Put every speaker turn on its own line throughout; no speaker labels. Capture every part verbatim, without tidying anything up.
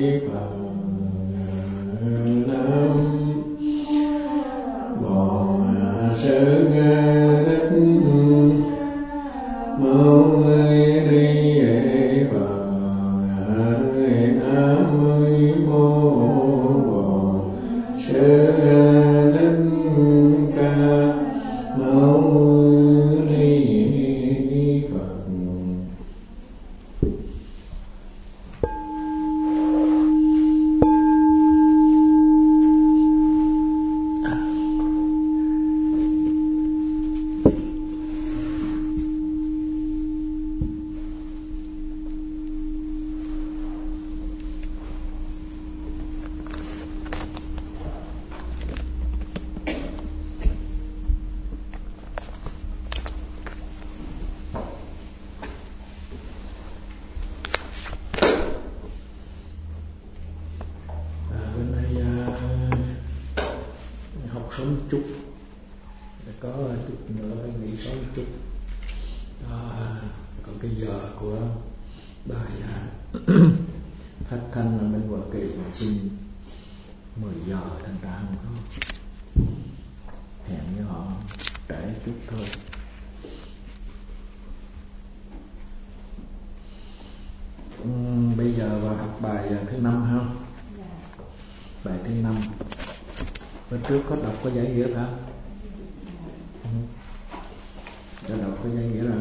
Có đọc có giải nghĩa hả? Ừ. Có đọc có giải nghĩa rồi.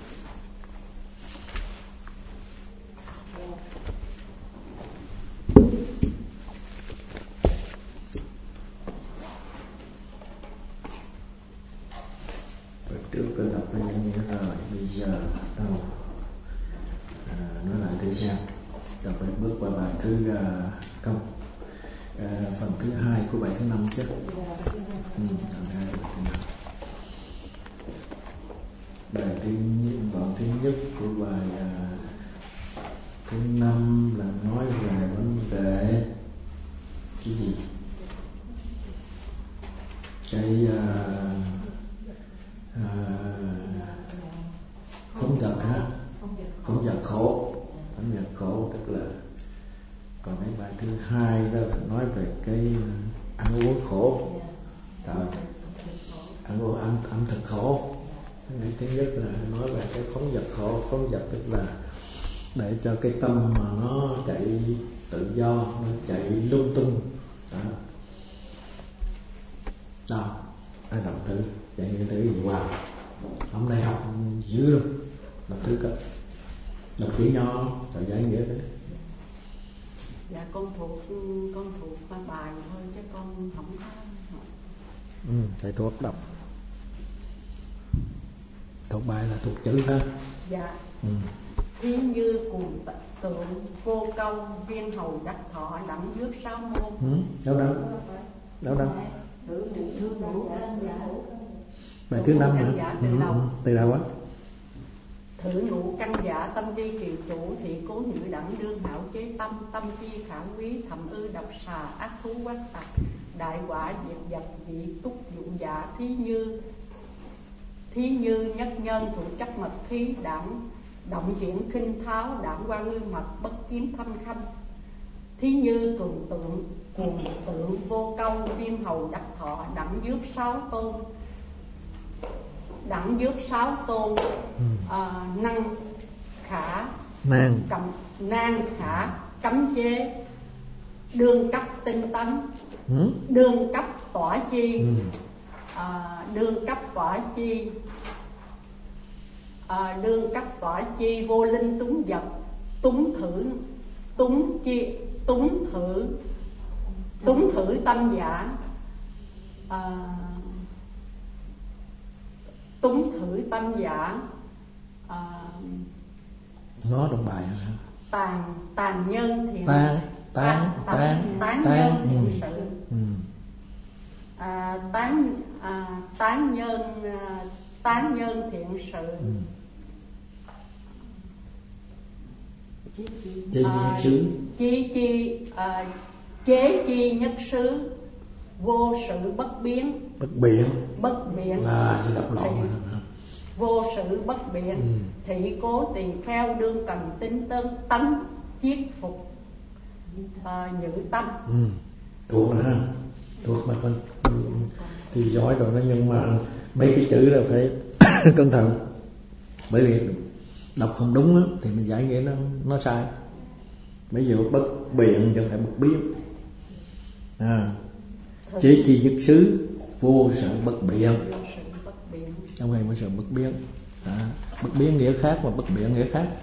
Bữa trước có đọc có giải nghĩa rồi. Bây giờ đâu? À, nói lại thử xem. Rồi phải bước qua bài thứ uh, không? À, phần thứ hai của bài thứ năm chứ. Ừ, bài thứ đoạn thứ nhất của bài à, thứ năm là nói về vấn đề cái gì? Cái à, à, không vật hả? Không vật khổ, không vật khổ tức là. Còn cái bài thứ hai đó là nói về cái ăn uống khổ, rồi ăn uống ăn ăn thực khổ. Cái thứ nhất là nói về cái phóng dật khổ. Phóng dật tức là để cho cái tâm mà nó chạy tự do, nó chạy lung tung. Đó, đó. Ai đọc thử chạy những thứ gì wow. Hôm nay học dữ luôn. Đọc thử coi, đọc chữ nho rồi giải nghĩa đấy.
Dạ con thuộc con thuộc qua bài thôi chứ con không có.
Ừ, thầy thuộc đọc. Thuộc bài là thuộc chữ ha.
Dạ.
Ừ.
Thí như cùng tượng vô công viên hầu đắc thọ đẳng dước sáu môn.
Ừ, đâu đâu? Đâu đâu? Bài thứ năm hả?
Từ đầu.
Ừ, từ đầu á.
Thử ngũ căn giả tâm vi kỳ chủ thị cố nhữ đẳng đương hảo chế tâm tâm chi khả quý thầm ư độc xà ác thú quát tặc đại quả diệt vật vị túc dụng giả thí như thí như nhất nhân thủ chấp mật khí đẳng động chuyển khinh tháo đẳng quan ngư mật bất kiếm thâm khanh thí như tuần tượng cuồng tượng vô công viêm hầu đắc thọ đẳng dước sáu tôn đẳng dước sáu tôn à, năng khả
nan
cầm nan khả cấm chế đương cấp tinh tấn
ừ?
đương cấp tỏa chi
ừ.
à, đương cấp tỏa chi à, đương cấp tỏa chi vô linh túng vật túng thử túng chi túng thử túng thử tâm giả à, túng thử tâm giả à,
ngó trong bài hả?
tàn tàn nhân thiện
tán tán tán
tán
tán
nhân thiện
ừ.
sự
ừ.
à, tán à, tán nhân à, tán nhân thiện sự
ừ. Chi chi
à,
xứ
chi chi à, chế chi nhất xứ vô sự bất biến
bất biện
bất biện
là gì đọc lộn rồi.
Vô sự bất biện
ừ.
thị cố tỳ kheo đương cần tinh tấn tấn chiết phục à, nhữ tâm.
Ừ. Thuộc rồi ha, thuộc mà con thì giỏi rồi đó, nhưng mà mấy cái chữ là phải cẩn thận, bởi vì đọc không đúng á, thì mình giải nghĩa nó nó sai. Bây giờ bất biện chứ phải bất biến. À, chế chi nhất xứ vô sự bất biện, trong này mới sự bất biến. À, bất biến nghĩa khác và bất biện nghĩa khác.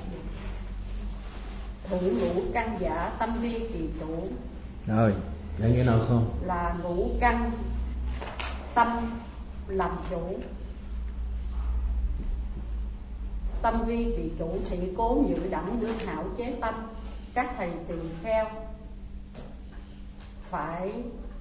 Thử ngũ căn giả tâm vi kỳ chủ.
Rồi, giải nghĩa nào không?
Là ngũ căn tâm làm chủ, tâm vi kỳ chủ, thị cố nhự đẳng đương hảo chế tâm. Các thầy tỳ kheo phải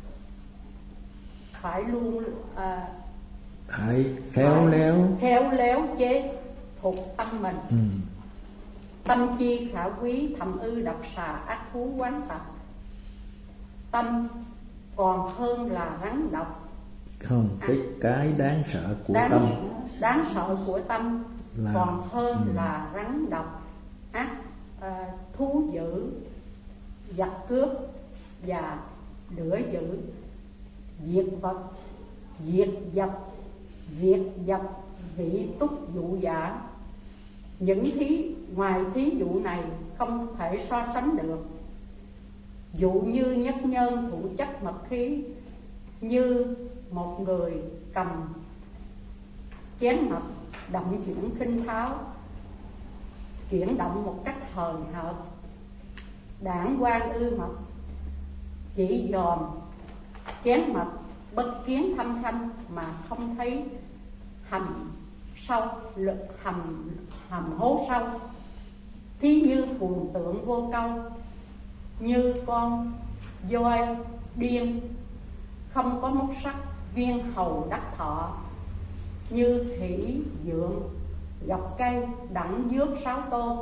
phải luôn à,
phải khéo phải léo
khéo léo chế thuộc tâm mình.
Ừ.
Tâm chi khả quý, thầm ư độc xà ác thú quán tập. Tâm còn hơn là rắn độc.
Không, cái cái đáng sợ của
đáng,
tâm
đáng sợ của tâm là, còn hơn
ừ.
là rắn độc, ác à, thú dữ, giặc cướp và lửa dữ, diệt vật, diệt dập, diệt dập vị túc dụ giả. Những thí ngoài thí dụ này không thể so sánh được. Dụ như nhất nhân thủ chất mật khí, như một người cầm chén mật động chuyển khinh tháo, chuyển động một cách hời hợt. Đảng quan ư mật chỉ dòm chén mật bất kiến thâm thâm mà không thấy hầm sâu, lực hầm hầm hố sâu. Thí như phù tượng vô câu, như con voi điên không có móc sắt, viên hầu đắc thọ. Như thủy dượng gặp cây đặng dước sáu tôn,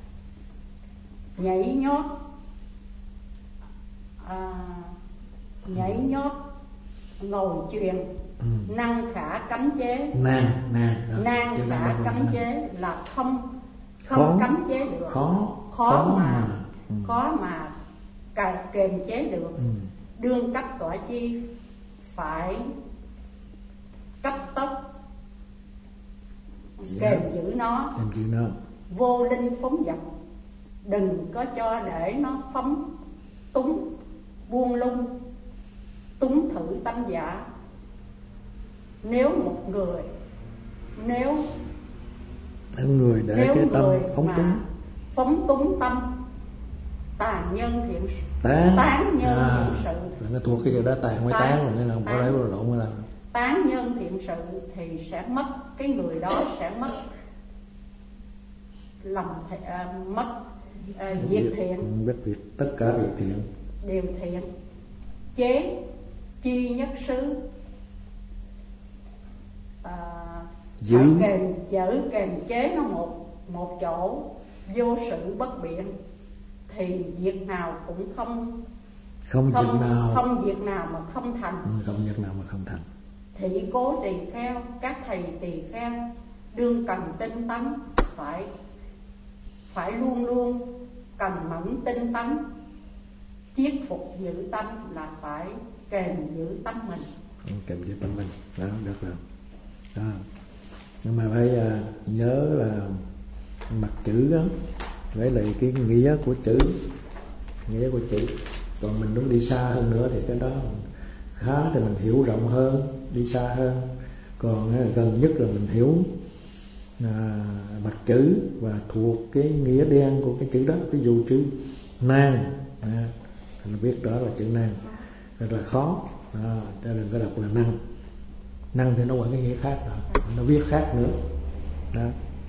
nhảy nhót à, nhảy nhót ngồi truyền. Ừ. Năng khả cấm chế,
nan nan
nan khả cấm chế là không không
khó,
cấm chế được,
khó
khó, khó mà, mà.
Ừ.
khó mà kềm chế được. Ừ. Đương cấp tỏa chi phải cấp tốc kềm giữ nó,
kềm giữ nó.
Vô linh phóng dật, đừng có cho để nó phóng túng buông lung, túng thử tâm giả. Nếu một người nếu
nếu người để
nếu
cái tâm phóng túng
phóng túng tâm, tàn nhân thiện
tán,
tán nhân
à,
thiện sự
là cái thuộc cái điều đó tàn mới tán, là cái nào bỏ đấy lộn mới làm
tán nhân thiện sự thì sẽ mất, cái người đó sẽ mất lòng th- à, mất à, việc thiện,
biết việc tất cả việc thiện
đều thiện. Chế chi nhất xứ à, giữ kềm giữ kềm chế nó một một chỗ, vô sự bất biện thì việc nào cũng không
không
không
việc nào
không việc nào mà không thành.
ừ, không việc nào mà không thành.
Thị cố tỳ kheo, các thầy tỳ kheo đương cần tinh tấn, phải phải luôn luôn cần mẫn tinh tấn, chiết phục giữ tâm là phải kềm giữ tâm mình.
Kềm giữ tâm mình đó, được rồi đó. Nhưng mà phải uh, nhớ là mặt chữ đó với lại cái nghĩa của chữ, nghĩa của chữ. Còn mình muốn đi xa hơn nữa thì cái đó khá thì mình hiểu rộng hơn, đi xa hơn. Còn uh, gần nhất là mình hiểu uh, mặt chữ và thuộc cái nghĩa đen của cái chữ đó. Ví dụ chữ nan, à, mình biết đó là chữ nan, rất là khó đó, cho đừng có đọc là năng. Năng thì nó có cái nghĩa khác rồi, nó viết khác nữa đó.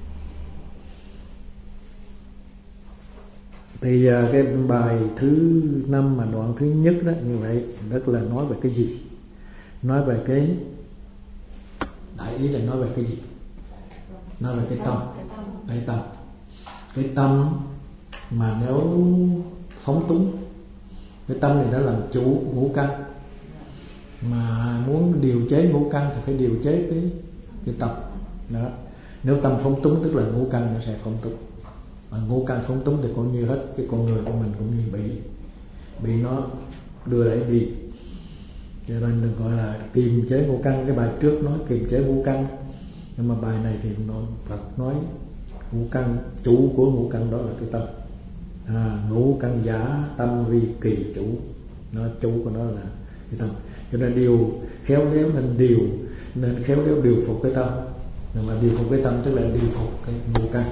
Thì cái bài thứ năm mà đoạn thứ nhất đó như vậy, rất là nói về cái gì? Nói về cái đại ý là nói về cái gì? Nói về cái tâm, cái tâm, cái tâm mà nếu phóng túng, cái tâm này nó làm chủ ngũ căn, mà muốn điều chế ngũ căn thì phải điều chế cái cái tâm đó. Nếu tâm phóng túng tức là ngũ căn nó sẽ phóng túng, mà ngũ căn phóng túng thì cũng như hết cái con người của mình cũng như bị bị nó đưa đẩy đi. Cho nên đừng gọi là kiềm chế ngũ căn. Cái bài trước nói kiềm chế ngũ căn, nhưng mà bài này thì nó Phật nói ngũ căn, chủ của ngũ căn đó là cái tâm. À, ngũ căn giả tâm vi kỳ chủ, nó chủ của nó là cái tâm. Cho nên điều khéo léo nên điều nên khéo léo điều phục cái tâm. Nhưng mà điều phục cái tâm tức là điều phục cái ngũ căn.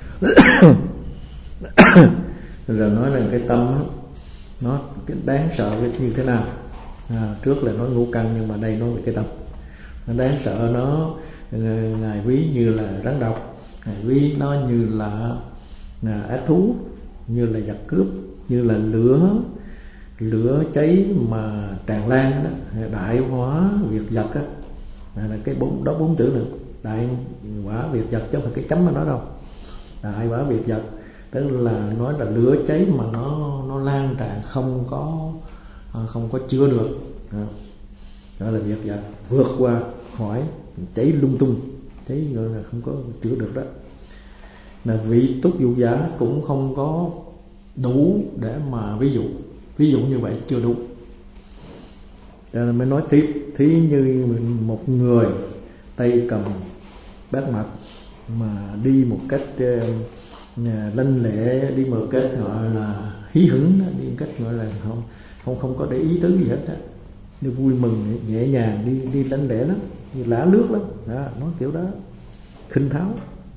Rồi nói rằng cái tâm nó cái đáng sợ cái như thế nào. À, trước là nói ngũ căn, nhưng mà đây nói về cái tâm. Nó đáng sợ, nó ngài ví như là rắn độc, ngài ví nó như là, là ác thú, như là giặc cướp, như là lửa lửa cháy mà tràn lan đó, đại hóa việc giật á. Là cái bốn đó bốn chữ nữa, đại hóa việc giật chứ không phải cái chấm mà nói đâu. Đại hóa việc giật tức là nói là lửa cháy mà nó nó lan tràn, không có không có chữa được. Đó là việc giật, vượt qua khỏi cháy lung tung, cháy gọi là không có chữa được đó. Là vị túc dụ giả cũng không có đủ để mà ví dụ. Ví dụ như vậy chưa đủ. Cho nên mới nói tiếp. Thí như một người tay cầm bát mật mà đi một cách uh, lanh lẹ, đi một cách gọi là hí hửng, đi một cách gọi là không không không có để ý tứ gì hết á, đi vui mừng nhẹ nhàng, đi đi lanh lẹ lắm, như lả lướt lắm đó, nói kiểu đó, khinh tháo,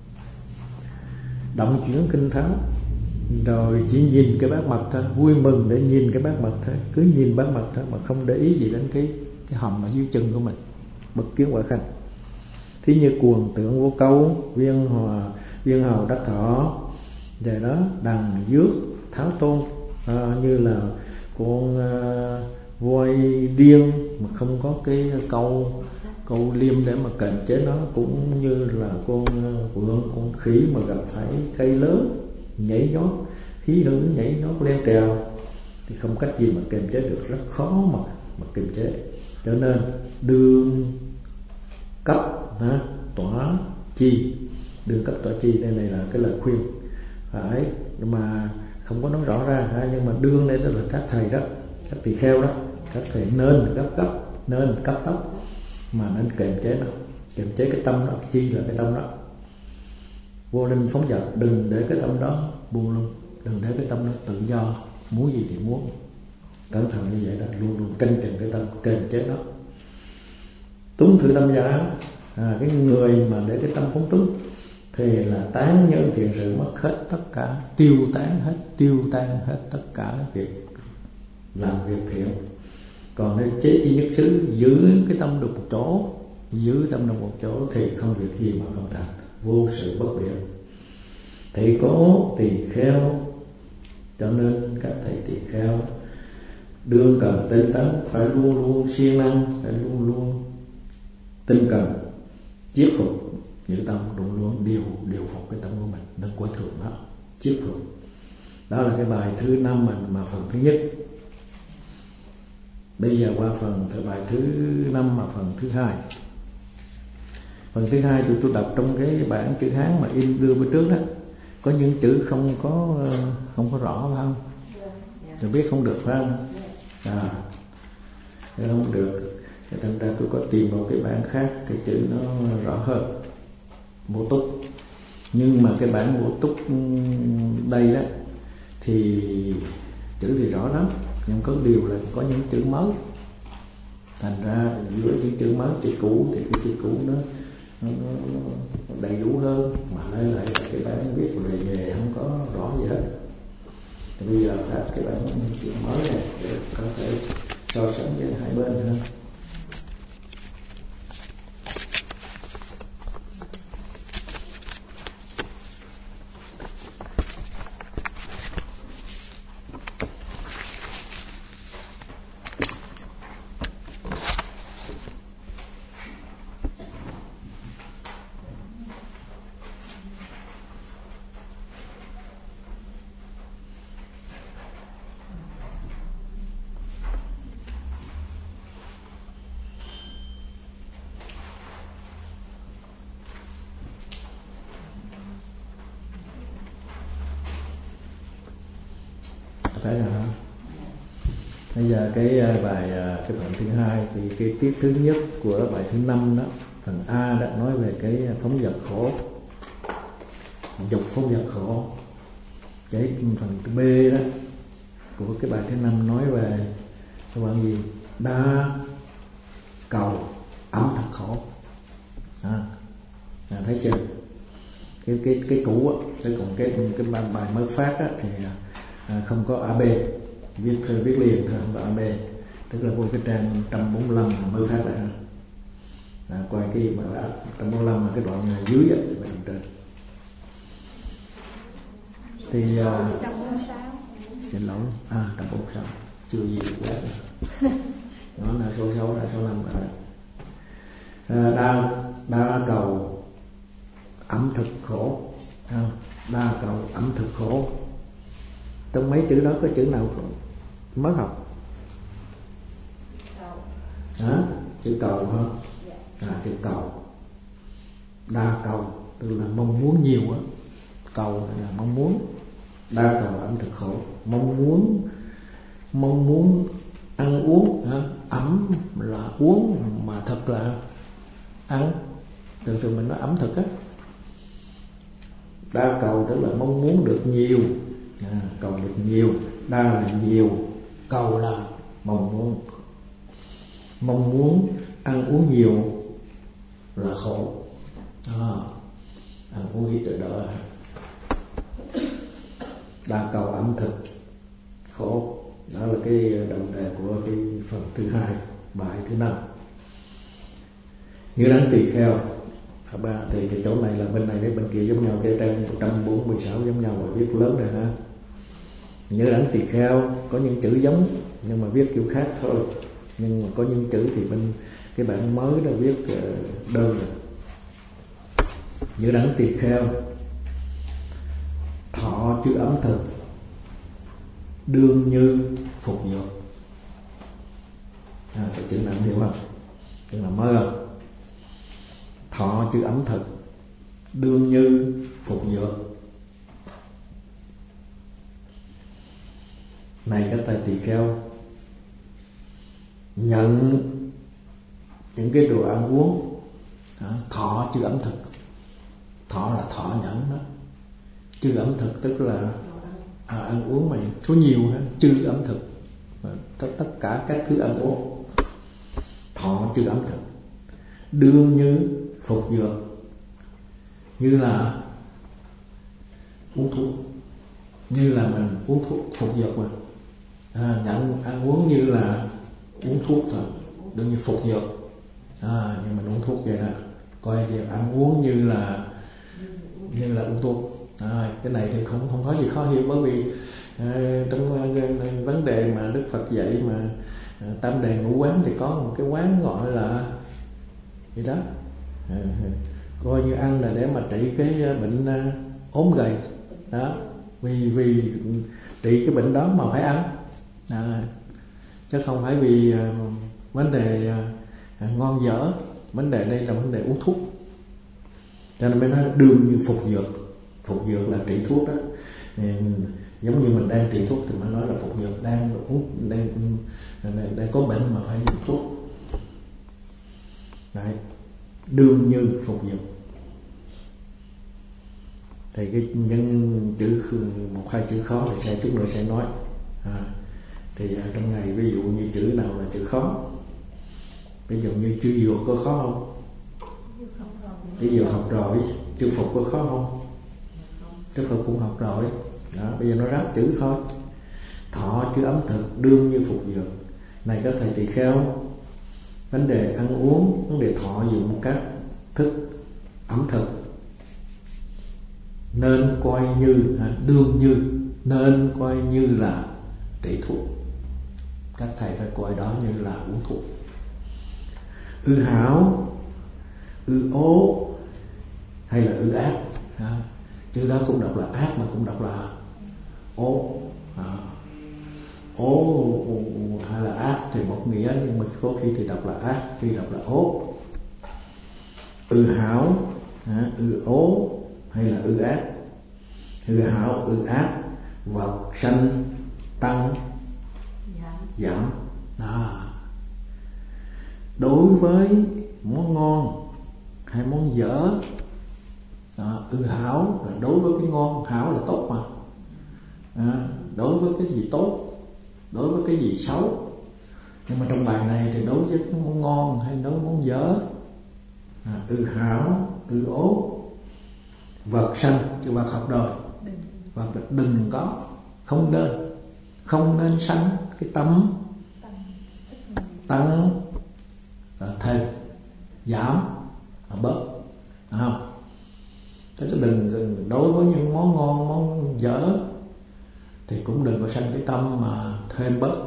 động chuyển khinh tháo. Rồi chỉ nhìn cái bát mật thôi, vui mừng để nhìn cái bát mật thôi, cứ nhìn bát mật thôi mà không để ý gì đến cái cái hầm ở dưới chân của mình, bất kiến quả khanh. Thí như cuồng tưởng vô câu, viên hòa viên hầu đắc thọ, về đó đằng dước tháo tôn, à, như là con à, voi điên mà không có cái câu câu liêm để mà kềm chế nó, cũng như là con vượn, con khỉ mà gặp phải cây lớn nhảy nhót hí hửng nhảy nhót leo trèo thì không cách gì mà kiềm chế được, rất khó mà mà kiềm chế. Cho nên đương cấp ha, tỏa chi, đương cấp tỏa chi, đây này là cái lời khuyên phải, mà không có nói rõ ra ha, nhưng mà đương đây đó là các thầy đó, các tỳ kheo đó, các thầy nên gấp gấp, nên cấp tốc mà nên kiềm chế nó, kiềm chế cái tâm đó. Chi là cái tâm đó, vô linh phóng dật, đừng để cái tâm đó buông lung, đừng để cái tâm đó tự do, muốn gì thì muốn, cẩn thận như vậy đó, luôn luôn canh chừng cái tâm, kiềm chế nó. Túng thử tâm giả, à, cái người mà để cái tâm phóng túng thì là tán nhân thiện sự, mất hết tất cả, tiêu tán hết, tiêu tan hết tất cả việc làm việc thiện. Còn nếu chế chi nhất xứ, giữ cái tâm được một chỗ, giữ tâm được một chỗ thì không việc gì mà không thành, vô sự bất biện. Thị cố tỳ kheo, cho nên các thầy tỳ kheo đương cần tinh tấn, phải luôn luôn siêng năng, phải luôn luôn tinh cần chiết phục giữ tâm, luôn luôn điều điều phục cái tâm của mình, đừng coi thường nó, chiết phục. Đó là cái bài thứ năm mà, mà phần thứ nhất. Bây giờ qua phần thứ bài thứ năm mà phần thứ hai. Phần thứ hai tụi tôi đọc trong cái bản chữ Hán mà in đưa bên trước đó, có những chữ không có không có rõ phải không? Tôi biết không được phải không? À, không được. Thì thành ra tôi có tìm một cái bản khác, cái chữ nó rõ hơn, bổ túc. Nhưng mà cái bản bổ túc đây đó thì chữ thì rõ lắm, nhưng có điều là có những chữ mới, thành ra giữa những chữ mới chữ cũ thì cái chữ cũ nó nó, nó đầy đủ hơn, mà đây lại là cái bản viết về nghề không có rõ gì hết. Thì bây giờ là cái bản chữ mới này để có thể so sánh với hai bên ha. Thấy hả? Bây giờ cái bài cái phần thứ hai thì cái tiết thứ nhất của bài thứ năm đó, phần A đã nói về cái phóng dật khổ, dục phóng dật khổ. Cái phần B đó của cái bài thứ năm nói về các bạn gì đa cầu ẩm thực khổ. À, à, thấy chưa? Cái cái cái cũ á, chứ còn cái cái bài, bài mới phát á thì à, không có a bê, viết thơ viết liền thôi, không có a bê, tức là vô cái trang một trăm bốn mươi lăm mới phát lại. À, coi cái mà một trăm bốn mươi lăm mà cái đoạn này dưới á thì bên trên. Thì à, xin lỗi, à một trăm bốn mươi sáu chưa gì quá rồi. Nó là số sáu là số năm rồi. À, đa đa cầu ẩm thực khổ, à, đa cầu ẩm thực khổ. Trong mấy chữ đó có chữ nào mới học? Hả? Chữ cầu hả? À, chữ cầu. Đa cầu tức là mong muốn nhiều á. Cầu là mong muốn. Đa cầu ẩm thực khổ, mong muốn mong muốn ăn uống hả? Ẩm là uống mà thật là ăn. Thường thường mình nói ẩm thực á. Đa cầu tức là mong muốn được nhiều, à, cầu được nhiều. Đa là nhiều, cầu là mong muốn. Mong muốn ăn uống nhiều là khổ. À, ăn uống ít từ đó. Đa cầu ẩm thực khổ. Đó là cái đầu đề của cái phần thứ hai, bài thứ năm. Như đấng tỳ kheo ba thì cái chỗ này là bên này với bên kia giống nhau, cái trang một trăm bốn mươi sáu giống nhau mà viết lớn rồi ha. Như đấng tỳ kheo có những chữ giống nhưng mà viết kiểu khác thôi. Nhưng mà có những chữ thì bên cái bản mới đã viết đơn rồi. Như đấng tỳ kheo thọ chữ ẩm thực đương như phục dược. À, cái chữ này hiểu không? Chữ là mới không? Thọ chữ ẩm thực đương như phục dược. Này các thầy tỳ kheo, nhận những cái đồ ăn uống, thọ chữ ẩm thực. Thọ là thọ nhận đó. Chữ ẩm thực tức là à, ăn uống mà số nhiều ha, chữ ẩm thực tất tất cả các thứ ăn uống. Thọ chữ ẩm thực đương như phục dược, như là uống thuốc, như là mình uống thuốc phục dược mà. À, nhận ăn uống như là uống thuốc thôi, đương như phục dược. À, nhưng mình uống thuốc vậy đó, coi việc ăn uống như là như là uống thuốc. À, cái này thì không không có gì khó hiểu, bởi vì à, trong uh, vấn đề mà Đức Phật dạy mà uh, tam đề ngũ quán thì có một cái quán gọi là gì đó, à, coi như ăn là để mà trị cái bệnh uh, ốm gầy đó, vì vì trị cái bệnh đó mà phải ăn, à, chứ không phải vì uh, vấn đề uh, ngon dở. Vấn đề đây là vấn đề uống thuốc, cho nên mới nói đương như phục dược. Phục dược là trị thuốc đó. Ừ, giống như mình đang trị thuốc thì mới nói là phục dược, đang uống đang, đang, đang có bệnh mà phải dùng thuốc. Đấy, đương như phục dược. Thì cái nhân chữ một hai chữ khó thì sẽ chút nữa sẽ nói. À, thì trong này ví dụ như chữ nào là chữ khó, ví dụ như chữ dược có khó không? Chữ dược học rồi. Chữ phục có khó không? Chữ phục cũng học rồi đó, bây giờ nó ráp chữ thôi. Thọ chữ ẩm thực đương như phục dược. Này các thầy tỳ kheo, vấn đề ăn uống, vấn đề thọ dụng các thức ẩm thực nên coi như à, đương như nên coi như là trị thuốc. Các thầy phải coi đó như là uống thuốc. Ư hảo, ư ố hay là ư ác, à, chữ đó cũng đọc là ác mà cũng đọc là ố. À, ố hay là ác thì một nghĩa, nhưng mà có khi thì đọc là ác, khi đọc là ố. Ư hảo, à, ư ố hay là ư ác. Ư hảo, ư ác, vật sanh tăng giảm. Đó. Đối với món ngon hay món dở, đó, ư hảo là đối với cái ngon, hảo là tốt mà. À, đối với cái gì tốt, đối với cái gì xấu. Nhưng mà trong bài này thì đối với cái món ngon hay đối với món dở, à, ư hảo, ư ố, vật sanh, chứ vật học rồi, vật là đừng có, không nên, không nên sanh cái tâm tăng, thêm, giảm, bớt, đúng không? Tức là đừng, đừng đối với những món ngon, món dở thì cũng đừng có sanh cái tâm mà thêm bớt.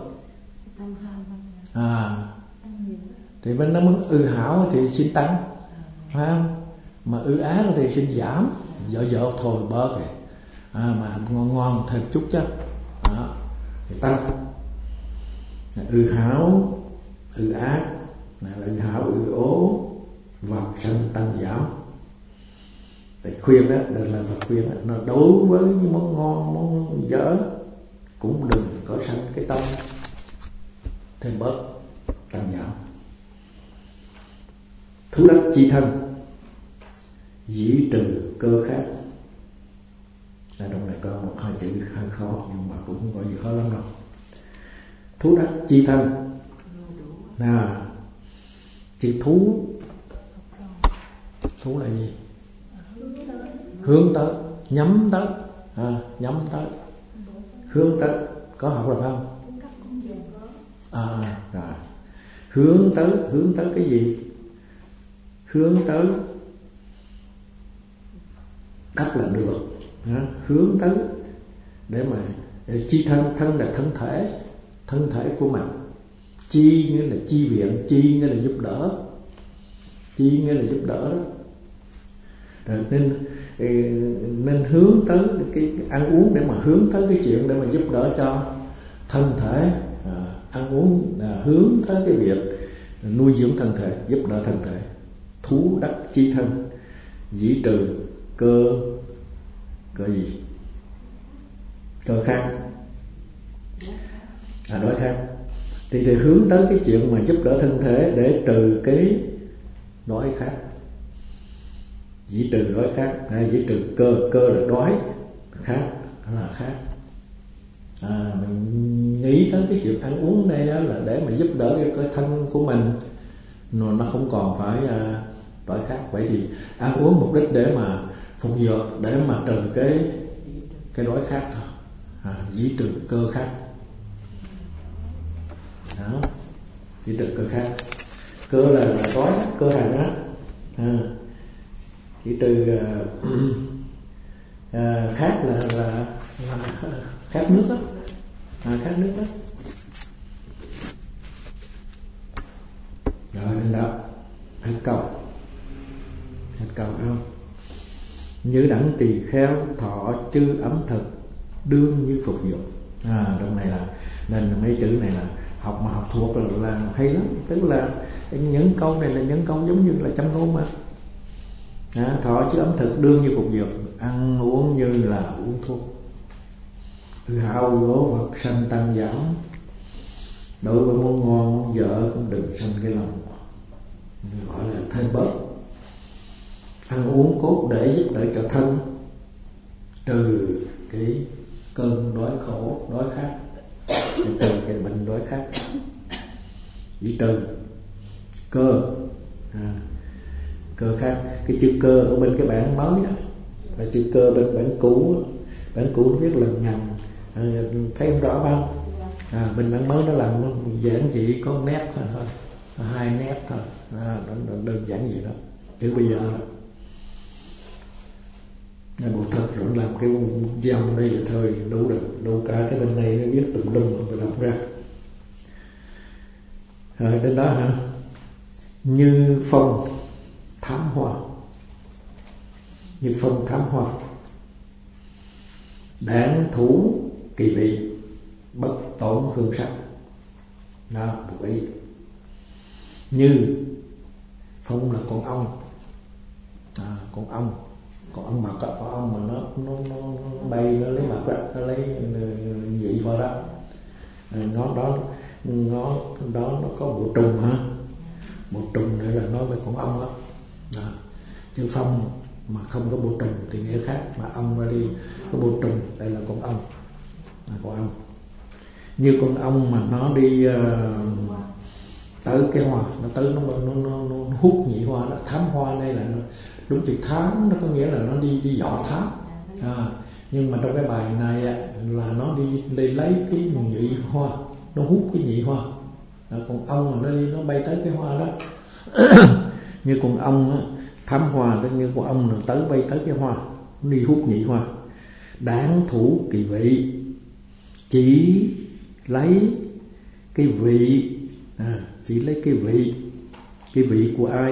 À, thì bên đó muốn ư hảo thì xin tăng, phải không? Mà ư ác thì xin giảm, dở dở thôi bớt rồi. À, mà ngon ngon thêm chút chứ. Đó, thì tăng. Ư hảo, ư ác, là ư hảo, ư ố, vật sanh tăng giảm. Thì khuyên đó, đừng là Phật khuyên đó, nó đối với những món ngon, món dở cũng đừng có sanh cái tâm thêm bớt, tăng giảm. Thú đắc chi thân, dĩ trừ cơ khác. Ở trong này có một hai chữ hơi khó, nhưng mà cũng không có gì khó lắm đâu. Thú đắc chi thân, à, chữ thú, thú là gì? Hướng tới, nhắm tới, à, nhắm tới, hướng tới, có học được không? À, rồi. Hướng tới, hướng tới cái gì? Hướng tới đắc là được, à, hướng tới để mà để chi thân, thân là thân thể, thân thể của mình. Chi nghĩa là chi viện, chi nghĩa là giúp đỡ, chi nghĩa là giúp đỡ đó. Rồi nên nên hướng tới cái, cái ăn uống để mà hướng tới cái chuyện để mà giúp đỡ cho thân thể, à, ăn uống là hướng tới cái việc nuôi dưỡng thân thể, giúp đỡ thân thể. Thú đắc chi thân, dĩ trừ cơ, cơ gì? Cơ khác, à, đối khác. Thì thì hướng tới cái chuyện mà giúp đỡ thân thể để trừ cái đói khác. Dĩ trừ đói khác, hay dĩ trừ cơ, cơ là đói, khác, đó là khác. À, mình nghĩ tới cái chuyện ăn uống này đó là để mà giúp đỡ cái cơ thân của mình, nó không còn phải à, đói khác. Vậy thì ăn uống mục đích để mà phục dược, để mà trừ cái cái đói khác thôi. À, dĩ trừ cơ khác. Đó, dĩ trừ cơ khác. Cơ là, là đói, cơ là đó. À, chỉ trừ uh, uh, khác là, là, là khát nước đó, à, khát nước đó. Rồi nên đó, hết câu, hết câu không? Như đẳng tỳ kheo thọ chư ẩm thực đương như phục dược. À, trong này là nên mấy chữ này là học mà học thuộc là, là hay lắm. Tức là những câu này là những câu giống như là châm ngôn mà. À, thọ chứ ẩm thực đương như phục dược, ăn uống như là uống thuốc. Ư hảo ư ố, vật sanh tăng giảm. Đối với món ngon món dở cũng đừng sanh cái lòng gọi là thêm bớt. Ăn uống cốt để giúp đỡ cho thân, trừ cái cơn đói khổ, đói khát, trừ cái bệnh đói khát. Chỉ trừ cơ, à, cơ khác. Cái chữ cơ ở bên cái bản mới đó là chữ cơ bên bản cũ. Bản cũ nó viết là ngầm, à, thấy không rõ không? À, bên bản mới nó làm nó giản dị, có nét thôi, hai nét thôi, à, nó, nó đơn giản vậy đó. Chứ bây giờ đó Ngài Bộ Thật rồi làm cái dòng đây vậy thôi đủ được, đủ cả cái bên này nó viết tùm lum rồi đọc ra. Rồi đến đó hả? Như phong thám hoa, như phong thám hoa, đáng thủ kỳ vị, bất tổn hương sắc. Đó, một ý. Như phong là con ong, à, con ong, con ong mật, con ong mà nó nó, nó, nó bay, nó lấy mật ra, nó lấy nhị vào đó. À, nó đó nó đó nó có bộ trùng hả? Bộ trùng này là nói về con ong đó. Đó. Chữ phong mà không có bộ trùng thì nghĩa khác, mà ong ra đi có bộ trùng, đây là con ong, là con ong. Như con ong mà nó đi uh, tới cái hoa, nó tới nó nó nó, nó hút nhị hoa, nó thám hoa. Đây là nó, đúng chữ thám, nó có nghĩa là nó đi đi dò thám. À, nhưng mà trong cái bài này là nó đi, đi lấy cái nhị hoa, nó hút cái nhị hoa. À, con ong mà nó đi nó bay tới cái hoa đó. Như con ong á, thám hoa, tức như con ong nó tới bay tới cái hoa, nó đi hút nhị hoa. Đáng thủ kỳ vị, chỉ lấy cái vị, à, chỉ lấy cái vị, cái vị của ai,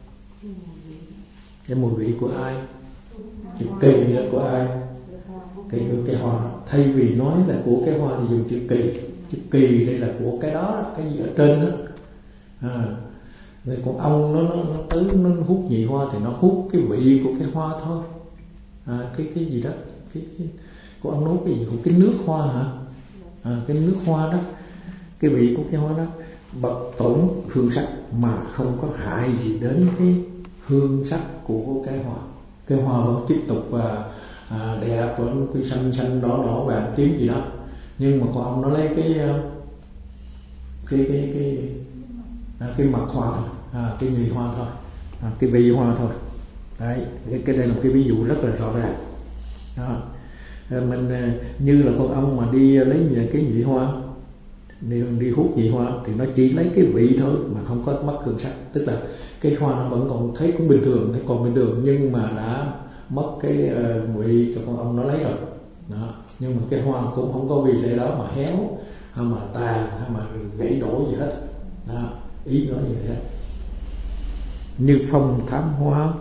cái mùi vị của ai, cái kỳ đó của ai, cái cái hoa. Thay vì nói là của cái hoa thì dùng chữ kỳ, chữ kỳ đây là của cái đó, cái gì ở trên đó. À, rồi con ong nó nó nó tới nó hút nhị hoa thì nó hút cái vị của cái hoa thôi. À, cái cái gì đó, cái, cái con ong nó hút cái gì, cái nước hoa hả? À, cái nước hoa đó, cái vị của cái hoa đó bật tổn hương sắc mà không có hại gì đến cái hương sắc của cái hoa. Cái hoa vẫn tiếp tục và à, đẹp, vẫn cái xanh xanh đỏ đỏ vàng tím gì đó, nhưng mà con ong nó lấy cái cái cái cái à, cái mặt hoa thôi, à, cái nhụy hoa thôi, à, cái vị hoa thôi. Đấy, cái đây là một cái ví dụ rất là rõ ràng. Đó. Mình như là con ong mà đi lấy cái nhụy hoa, đi, đi hút nhụy hoa thì nó chỉ lấy cái vị thôi mà không có mất hương sắc. Tức là cái hoa nó vẫn còn thấy cũng bình thường, thấy còn bình thường, nhưng mà đã mất cái uh, vị cho con ong nó lấy rồi. Đó. Nhưng mà cái hoa cũng không có vì lẽ đó mà héo hay mà tàn hay mà gãy đổ gì hết. Đó. Ý nói gì hết. Như phong thám hoa.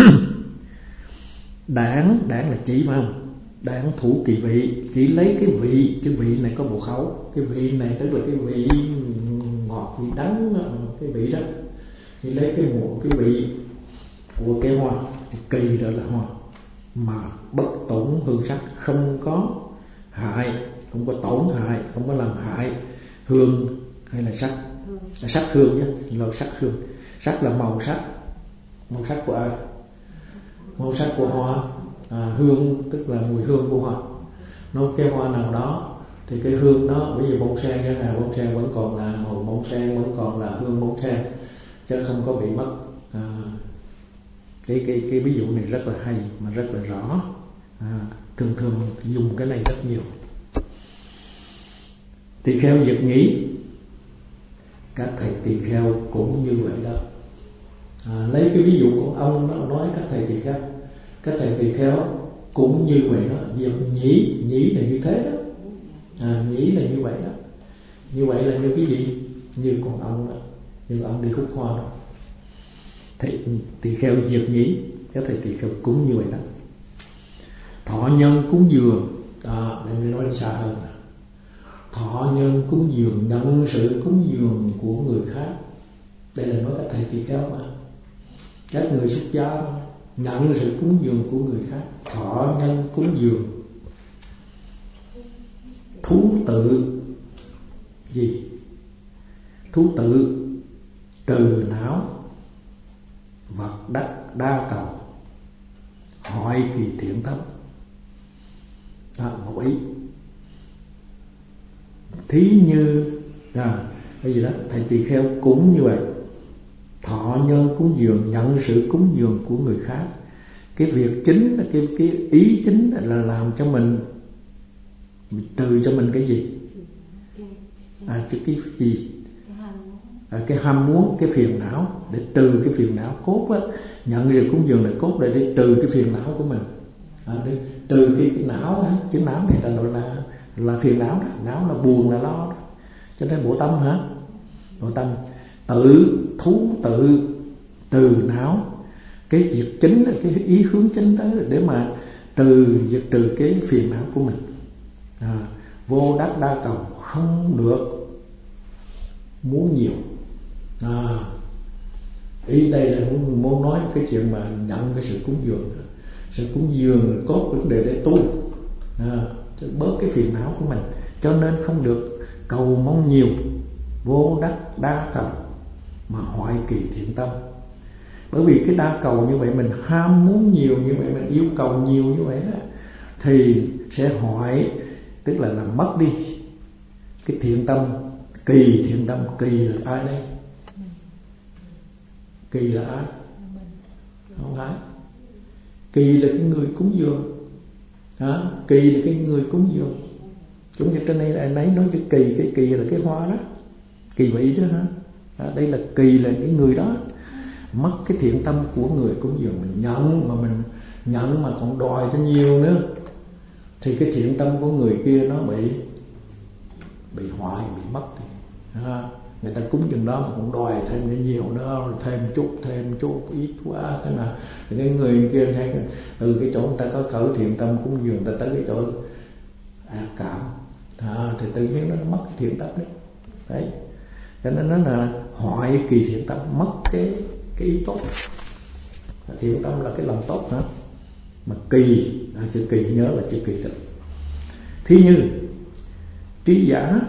Đảng, đảng là chỉ phải không? Đảng thủ kỳ vị, chỉ lấy cái vị, chứ vị này có bộ khẩu. Cái vị này tức là cái vị ngọt, vị đắng, cái vị đó. Chỉ lấy cái mùa, cái vị của cái hoa, kỳ đó là hoa, mà bất tổn hương sắc, không có hại, không có tổn hại, không có làm hại hương hay là sắc. Là sắc hương nhé, là sắc hương. Sắc là màu sắc, màu sắc của ai? Màu sắc của hoa. À, hương tức là mùi hương của hoa. Nói cái hoa nào đó thì cái hương đó, ví dụ bông sen chẳng hạn, bông sen vẫn còn là màu bông sen, vẫn còn là hương bông sen, chứ không có bị mất. À, cái cái cái ví dụ này rất là hay mà rất là rõ. À, thường thường dùng cái này rất nhiều. Tỳ kheo Dược Nhĩ, các thầy tỳ kheo cũng như vậy đó. À, lấy cái ví dụ con ong đó nói các thầy tỳ kheo, các thầy tỳ kheo cũng như vậy đó. Dược Nhĩ, nhĩ là như thế đó. À, nhĩ là như vậy đó. Như vậy là như cái gì? Như con ong đó, như ong đi hút hoa đó. Thầy tỳ kheo Dược Nhĩ, các thầy tỳ kheo cũng như vậy đó. Thọ nhân cúng dường, à, để mình nói đi xa hơn. Thọ nhân cúng dường, nhận sự cúng dường của người khác. Đây là nói các thầy tỳ kheo mà, các người xuất gia mà, nhận sự cúng dường của người khác. Thọ nhân cúng dường. Thú tự gì? Thú tự trừ não, vật đắc đa cầu, hỏi kỳ thiện tâm. Đó, một ý. Thí như à, cái gì đó, thầy tỳ kheo cũng như vậy. Thọ nhân cúng dường, nhận sự cúng dường của người khác. Cái việc chính là cái cái ý chính là làm cho mình, mình trừ cho mình cái gì? À, cái, cái gì? À, cái ham muốn, cái phiền não, để trừ cái phiền não cốt á. Nhận sự cúng dường là cốt để, để trừ cái phiền não của mình. À, để trừ cái, cái não á. Chứ não này là là là phiền não đó, não là buồn, là lo đó. Cho nên bộ tâm hả? Bộ tâm tự thú tự trừ não. Cái việc chính, cái ý hướng chính tới để mà trừ, diệt trừ cái phiền não của mình. À, vô đắc đa cầu, không được muốn nhiều. À, ý đây là muốn, muốn nói cái chuyện mà nhận cái sự cúng dường. Sự cúng dường cốt vấn đề để tu, à, bớt cái phiền não của mình. Cho nên không được cầu mong nhiều. vô đắc đa cầu mà hoại kỳ thiện tâm. Bởi vì cái đa cầu như vậy, mình ham muốn nhiều như vậy, mình yêu cầu nhiều như vậy đó, thì sẽ hoại, tức là làm mất đi cái thiện tâm. Kỳ thiện tâm, kỳ là ai đây? Kỳ là ai? Không phải. Kỳ là cái người cúng dường. Hả? Kỳ là cái người cúng dường. Chúng ta trên đây là nấy nói cái kỳ, cái kỳ là cái hoa đó, kỳ vị đó hả? À, đây là kỳ là cái người đó. Mất cái thiện tâm của người cúng dường, mình nhận mà mình nhận mà còn đòi cho nhiều nữa, thì cái thiện tâm của người kia nó bị bị hoại, bị mất đi. À, người ta cúng chừng đó mà cũng đòi thêm cái nhiều nữa, thêm chút, thêm chút, ít quá thế nào. Thì cái người kia thấy từ cái chỗ người ta có khởi thiện tâm cúng dường, người ta tới cái chỗ ác cảm, à, thì tự nhiên nó mất cái thiện tâm đấy. Đấy, cho nên nó là hoại kỳ thiện tâm, mất cái cái ý tốt. Thiện tâm là cái lòng tốt hả? Mà kỳ, à, chữ kỳ nhớ là chữ kỳ thật. Thí như trí giả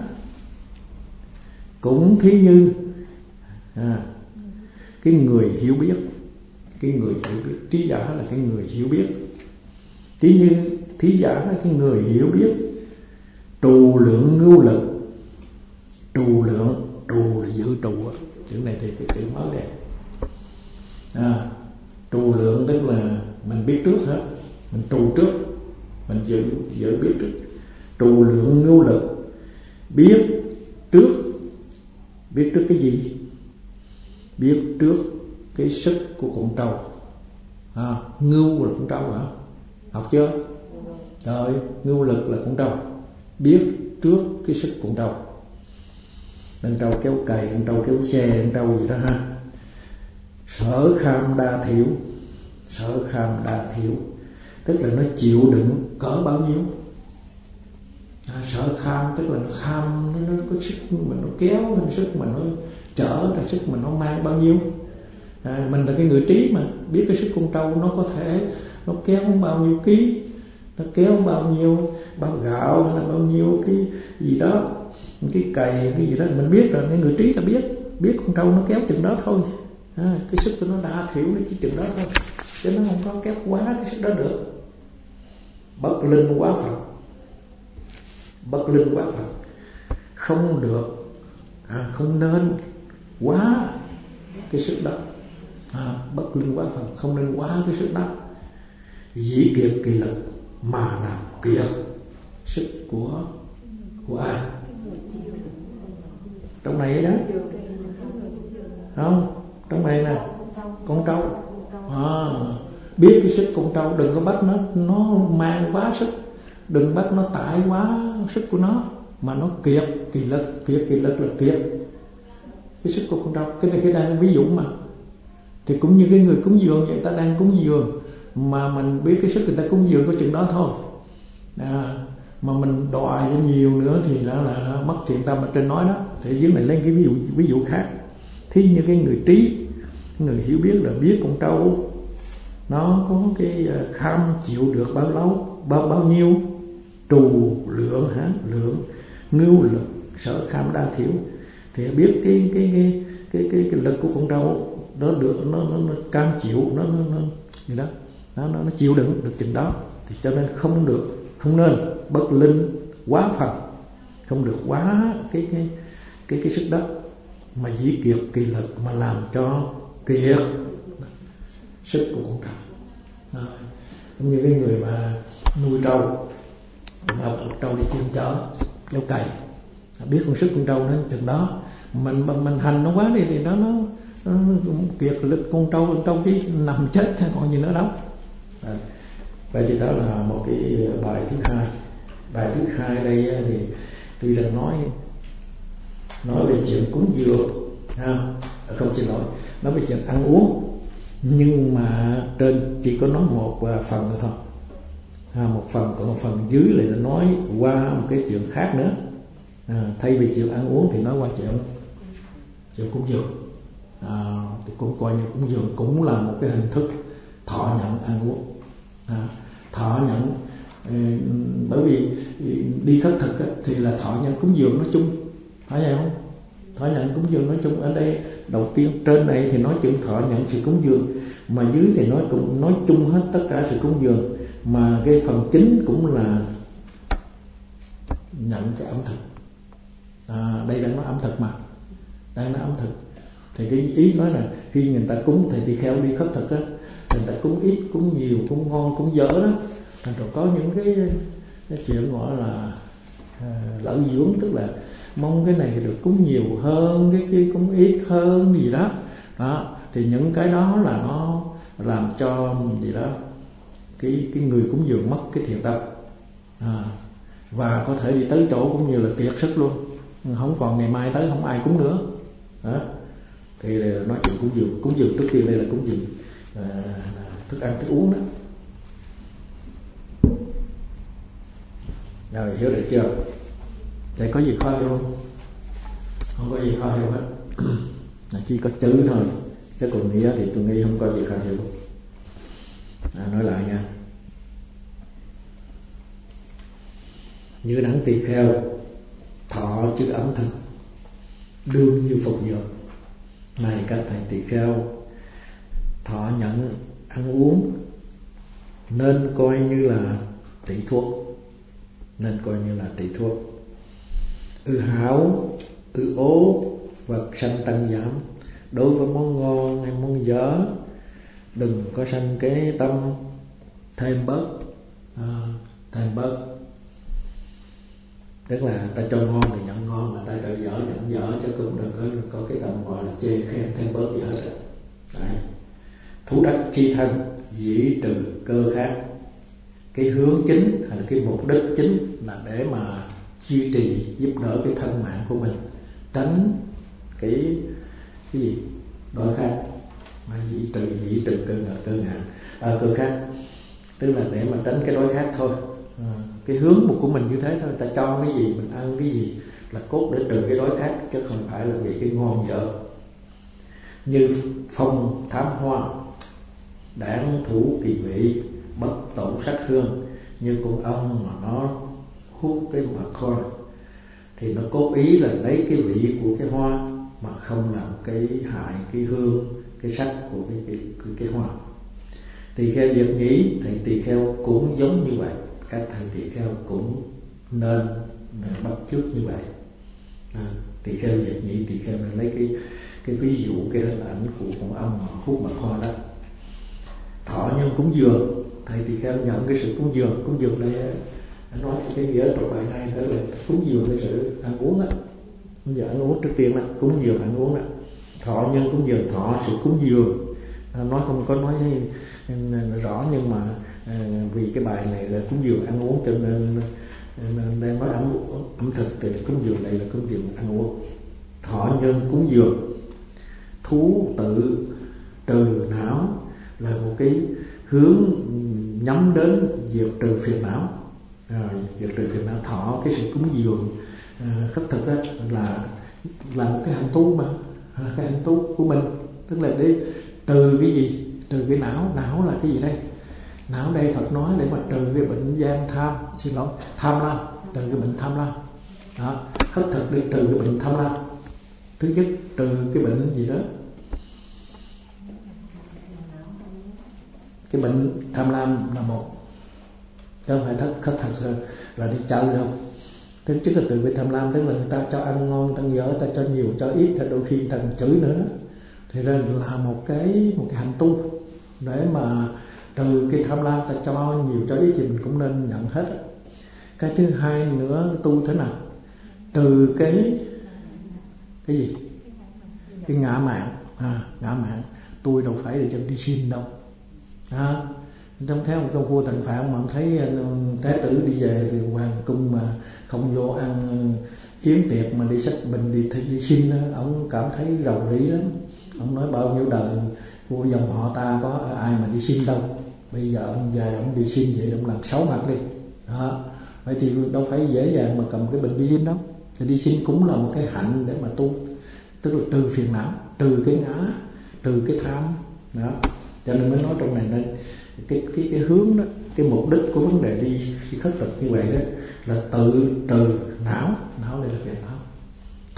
cũng thí như, à, cái người hiểu biết, cái người hiểu biết, trí giả là cái người hiểu biết. Thí như thí giả là cái người hiểu biết, trù lượng ngưu lực. Trù lượng, trù là giữ trù, chữ này thì cái chữ mới đẹp. À, trù lượng tức là mình biết trước hết, mình trù trước, mình giữ giữ biết trước. Trù lượng ngưu lực, biết trước. Biết trước cái gì? Biết trước cái sức của con trâu. À, ngưu là con trâu hả? Học chưa? Rồi, ngưu lực là con trâu. Biết trước cái sức con trâu. Con trâu kéo cày, con trâu kéo xe, con trâu gì đó ha. Sở kham đa thiểu. Sở kham đa thiểu tức là nó chịu đựng cỡ bao nhiêu. À, sở kham tức là nó kham, nó, nó có sức mà nó kéo, nó sức mà nó chở, nó sức mà nó mang bao nhiêu. À, mình là cái người trí mà biết cái sức con trâu nó có thể nó kéo bao nhiêu ký, nó kéo bao nhiêu bao gạo hay là bao nhiêu cái gì đó, cái cày cái gì đó mình biết rồi. Cái người trí là biết biết con trâu nó kéo chừng đó thôi. À, cái sức của nó đa thiểu nó chỉ chừng đó thôi, chứ nó không có kéo quá cái sức đó được. Bất linh quá Phật, bất linh quá Phật, không được, à, không nên quá cái sức đó. À, bất linh quá Phật, không nên quá cái sức đó. Dĩ kiệt kỳ lực mà làm kiệt sức của của ai? Trong này đó, không? Trong này nè, con trâu. À, biết cái sức con trâu, đừng có bắt nó nó mang quá sức, đừng bắt nó tải quá sức của nó, mà nó kiệt kỳ lực. Kiệt kỳ lực là kiệt cái sức của con trâu. Cái này cái đang ví dụ mà. Thì cũng như cái người cúng dường vậy, ta đang cúng dường mà mình biết cái sức người ta cúng dường có chừng đó thôi. À, mà mình đòi nhiều nữa thì đó là mất thiện tâm. Ở trên nói đó, thì dưới này lên cái ví dụ ví dụ khác. Thí như cái người trí, người hiểu biết là biết con trâu nó có cái kham chịu được bao lâu, bao bao nhiêu, trù lượng hả, lượng ngưu lực, sở kham đa thiểu, thì biết cái cái cái cái cái, cái lực của con trâu nó được, nó nó, nó cam chịu, nó nó nó gì đó, nó nó nó chịu đựng được chừng đó. Thì cho nên không được, không nên bất linh quá phần, không được quá cái cái cái cái sức đó, mà dĩ kiệt kỳ lực mà làm cho kiệt sức của con trâu. Giống như cái người mà nuôi trâu, mà trâu đi chuyên chở kéo cày, biết con sức con trâu nó chừng đó, mình mình hành nó quá đi thì nó nó, nó kiệt lực con trâu, con trâu cái nằm chết còn gì nữa đâu. À, vậy thì đó là một cái bài thứ hai. Bài thứ hai đây thì tuy rằng nói nói về chuyện cúng dường, ha, không xin lỗi, nói về chuyện ăn uống, nhưng mà trên chỉ có nói một phần nữa thôi. À, một phần, còn một phần dưới lại là nói qua một cái chuyện khác nữa. À, thay vì chuyện ăn uống thì nói qua chuyện chuyện cúng dường. À, thì cũng coi như cúng dường cũng là một cái hình thức thọ nhận ăn uống. À, thọ nhận, bởi vì đi khất thực thì là thọ nhận cúng dường nói chung, phải vậy không? Thọ nhận cúng dường nói chung ở đây đầu tiên trên này thì nói chuyện thọ nhận sự cúng dường, mà dưới thì nói cũng nói chung hết tất cả sự cúng dường, mà cái phần chính cũng là nhận cái ẩm thực. À, đây đang nói ẩm thực mà, đang nói ẩm thực. Thì cái ý nói là khi người ta cúng thầy tỳ kheo đi khất thực á, người ta cúng ít, cúng nhiều, cúng ngon, cúng dở đó, rồi có những cái, cái chuyện gọi là à, lợi dưỡng, tức là mong cái này được cúng nhiều hơn, cái kia cúng ít hơn gì đó. Đó, thì những cái đó là nó làm cho gì đó cái cái người cúng dường mất cái thiện tâm, à, và có thể đi tới chỗ cũng như là kiệt sức luôn, không còn ngày mai tới không ai cúng nữa. Đó, thì nói chuyện cúng dường, cúng dường trước tiên đây là cúng dường à, thức ăn thức uống đó. Rồi hiểu được chưa? Vậy có gì khó hiểu không? Không có gì khó hiểu hết. Là chỉ có chữ thôi, chứ còn nghĩa thì tôi nghĩ không có gì khó hiểu. À, nói lại nha. Như đắng tỳ kheo thọ chữ ẩm thực, đương như phục dược. Này các thầy tỳ kheo, thọ nhận ăn uống nên coi như là trị thuốc, nên coi như là trị thuốc. Ư hảo, ư ố, vật sanh tăng giảm. Đối với món ngon hay món dở, đừng có sanh cái tâm thêm bớt, à, thêm bớt. Tức là ta cho ngon thì nhận ngon, mà ta cho dở nhận dở, chứ cũng đừng có, có cái tâm gọi là chê khen thêm bớt gì hết. Đấy. Thú đắc khi thân, dĩ trừ cơ khác. Cái hướng chính hay là cái mục đích chính là để mà duy trì, giúp đỡ cái thân mạng của mình, tránh cái cái gì đói khát, mà dĩ trừ dĩ trừ cơ ngạ cơ ngạn à, cơ khát, tức là để mà tránh cái đói khát thôi. À, cái hướng mục của mình như thế thôi, ta cho cái gì mình ăn cái gì là cốt để trừ cái đói khát, chứ không phải là vì cái ngon dở. Như phong thám hoa, đảng thủ kỳ vị, bất tổn sắc hương. Như con ong mà nó hút cái mặt hoa, thì nó cố ý là lấy cái vị của cái hoa mà không làm cái hại cái hương, cái sắc của cái, cái, cái, cái hoa. Tỳ kheo việc nghĩ, thầy tỳ kheo cũng giống như vậy. Các thầy tỳ kheo cũng nên bắt chước như vậy. À, tỳ kheo việc nghĩ, tỳ kheo nên lấy cái cái ví dụ, cái hình ảnh của con ong mà hút mặt hoa đó. Thọ nhân cúng dường, thầy tỳ kheo nhận cái sự cúng dường. Cúng dường đây nói cái nghĩa trong bài này đó là cúng dường cái sự ăn uống á, cúng dường ăn uống trước tiên đó, cúng dường ăn uống đó. Thọ nhân cúng dường, thọ sự cúng dường. Nói không có nói rõ, nhưng mà vì cái bài này là cúng dường ăn uống cho nên nên nói ẩm ẩm thực, thì cúng dường này là cúng dường ăn uống. Thọ nhân cúng dường, thú tự trừ não, là một cái hướng nhắm đến diệt trừ phiền não. À, diệt trừ phiền não. Thọ cái sự cúng dường à, khất thực đó là là một cái hành tu, mà là cái hành tu của mình, tức là để trừ cái gì? Trừ cái não. Não là cái gì đây? Não đây Phật nói để mà trừ cái bệnh gian tham, xin lỗi, tham lam, trừ cái bệnh tham lam. Đó, khất thực để trừ cái bệnh tham lam. Thứ nhất trừ cái bệnh gì đó, cái bệnh tham lam là một, chứ không phải thất khất thực là, là đi chơi đâu. Thứ nhất là từ cái tham lam, tức là người ta cho ăn ngon, ta dở, ta cho nhiều, cho ít, ta đôi khi người ta chửi nữa đó. Thì ra là một cái một cái hành tu để mà trừ cái tham lam, ta cho nhiều cho ít thì mình cũng nên nhận hết. Cái thứ hai nữa, cái tu thế nào? Trừ cái cái gì? Cái ngã mạn. À, ngã mạn. Tôi đâu phải để cho đi xin đâu. À, trong thấy ông công vua Tịnh Phạn mà ông thấy thái tử đi về thì hoàng cung mà không vô ăn yến tiệc mà đi xách bình đi đi xin, ông cảm thấy rầu rĩ lắm. Ông nói bao nhiêu đời vua dòng họ ta có ai mà đi xin đâu, bây giờ ông về ông đi xin vậy ông làm xấu mặt đi. Đó, vậy thì đâu phải dễ dàng mà cầm cái bình đi xin đâu. Thì đi xin cũng là một cái hạnh để mà tu, tức là trừ phiền não, trừ cái ngã, trừ cái tham. Đó, cho nên mới nói trong này nên cái cái cái hướng đó, cái mục đích của vấn đề đi, đi khất thực như vậy đó là tự trừ não. Não đây là phiền não.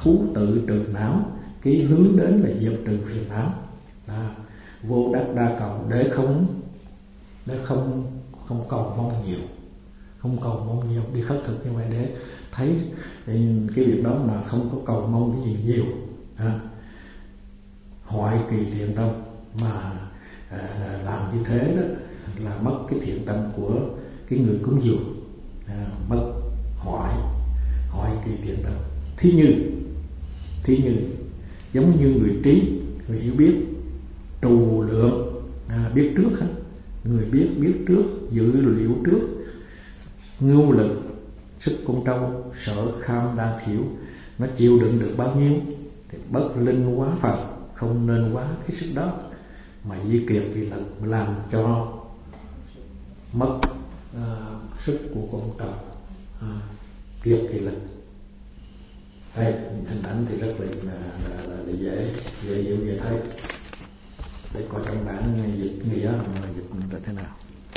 thú tự trừ não, cái hướng đến là diệt trừ phiền não. À, vô đắc đa cầu, để không để không không cầu mong nhiều, không cầu mong nhiều, đi khất thực như vậy để thấy cái việc đó mà không có cầu mong cái gì nhiều. À, hoại kỳ thiện tâm, mà à, làm như thế đó là mất cái thiện tâm của cái người cúng dường, à, mất hoại hoại kỳ thiện tâm. Thí như thí như giống như người trí, người hiểu biết, trù lượng, à, biết trước hết, người biết biết trước, dự liệu trước, ngưu lực, sức con trâu, sở kham đa thiểu, nó chịu đựng được bao nhiêu thì bất linh quá Phật, không nên quá cái sức đó mà di kiệt kỳ lực, làm cho mất à, sức của con trâu, à, kiệt kỳ lực. Đây, hình ảnh thì rất là, là, là, là dễ dễ hiểu dễ thấy. Để coi trong bản dịch nghĩa mà dịch là thế nào.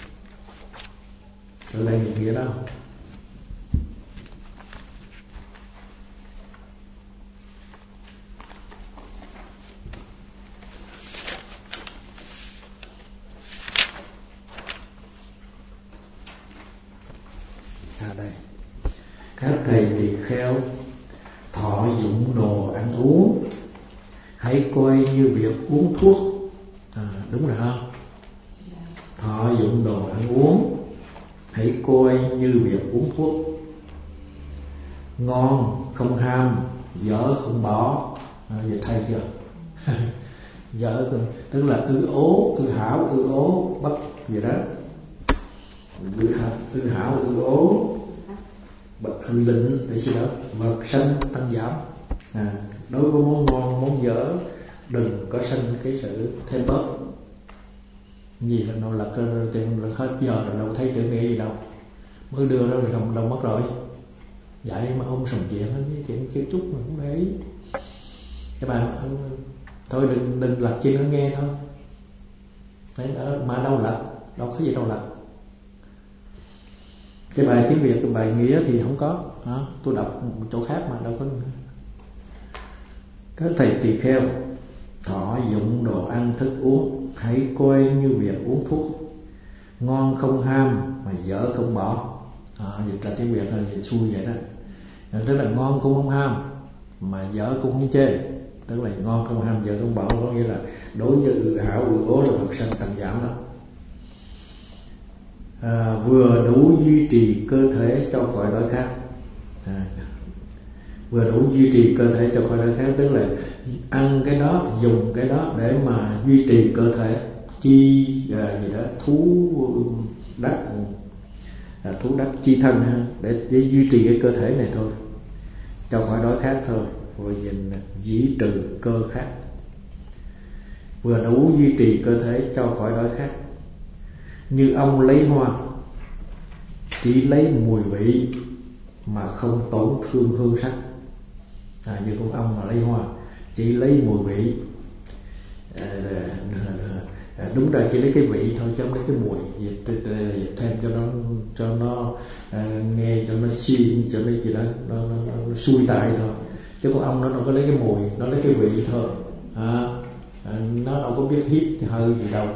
Ở đây dịch nghĩa đó. À đây. Các thầy tỳ kheo thọ dụng đồ ăn uống, hãy coi như việc uống thuốc. À, đúng rồi không? Thọ dụng đồ ăn uống, hãy coi như việc uống thuốc. Ngon không ham, dở không bỏ. À, vậy thay chưa? Dở tức là ư ố, ư hảo, ư ố, bất gì đó. Ư hảo, ư hảo, ư ố, bất lịnh để gì đó, vật sanh tăng giảm. À, đối với món ngon, món dở đừng có sanh cái sự thêm bớt. Gì là nó lật tiền hết giờ rồi đâu thấy chữ nghĩa gì đâu, mới đưa đó rồi đâu, đâu mất rồi. Vậy mà ông sòng chuyện cái chuyện chứ chút mà cũng để ý. Các bạn thôi đừng đừng lật chi nó nghe thôi. Đấy, mà đâu lật, đâu có gì đâu lật. Cái bài tiếng Việt, cái bài nghĩa thì không có. Đó, tôi đọc một chỗ khác mà đâu có. Các thầy tỳ kheo thọ dụng đồ ăn thức uống, hãy coi như việc uống thuốc. Ngon không ham, mà dở không bỏ. À, dịch ra tiếng Việt là dịch xuôi vậy đó. Tức là ngon cũng không ham, mà dở cũng không chê. Tức là ngon không ham, dở không bỏ, có nghĩa là đối với ư hảo, ư ố là vật sanh tăng giảm đó. À, vừa đủ duy trì cơ thể cho khỏi đói khát. À, vừa đủ duy trì cơ thể cho khỏi đói khát, tức là ăn cái đó, dùng cái đó để mà duy trì cơ thể. Chi à, gì đó thú đắc, à, thú đắc chi thân ha, để, để duy trì cái cơ thể này thôi, cho khỏi đói khát thôi. Rồi nhìn dĩ trừ cơ khát, vừa đủ duy trì cơ thể cho khỏi đói khát. Như ông lấy hoa, chỉ lấy mùi vị mà không tổn thương hương sắc. À, như con ông mà lấy hoa chỉ lấy mùi vị, à, à, đúng rồi, chỉ lấy cái vị thôi chứ không lấy cái mùi. Dịch dịch thêm cho nó cho nó à, nghe cho nó xuyên, cho nó gì đó nó, nó, nó, nó xuôi tai thôi. Chứ con ông nó đâu có lấy cái mùi, nó lấy cái vị thôi. À, à, nó đâu có biết hít hơi gì đâu.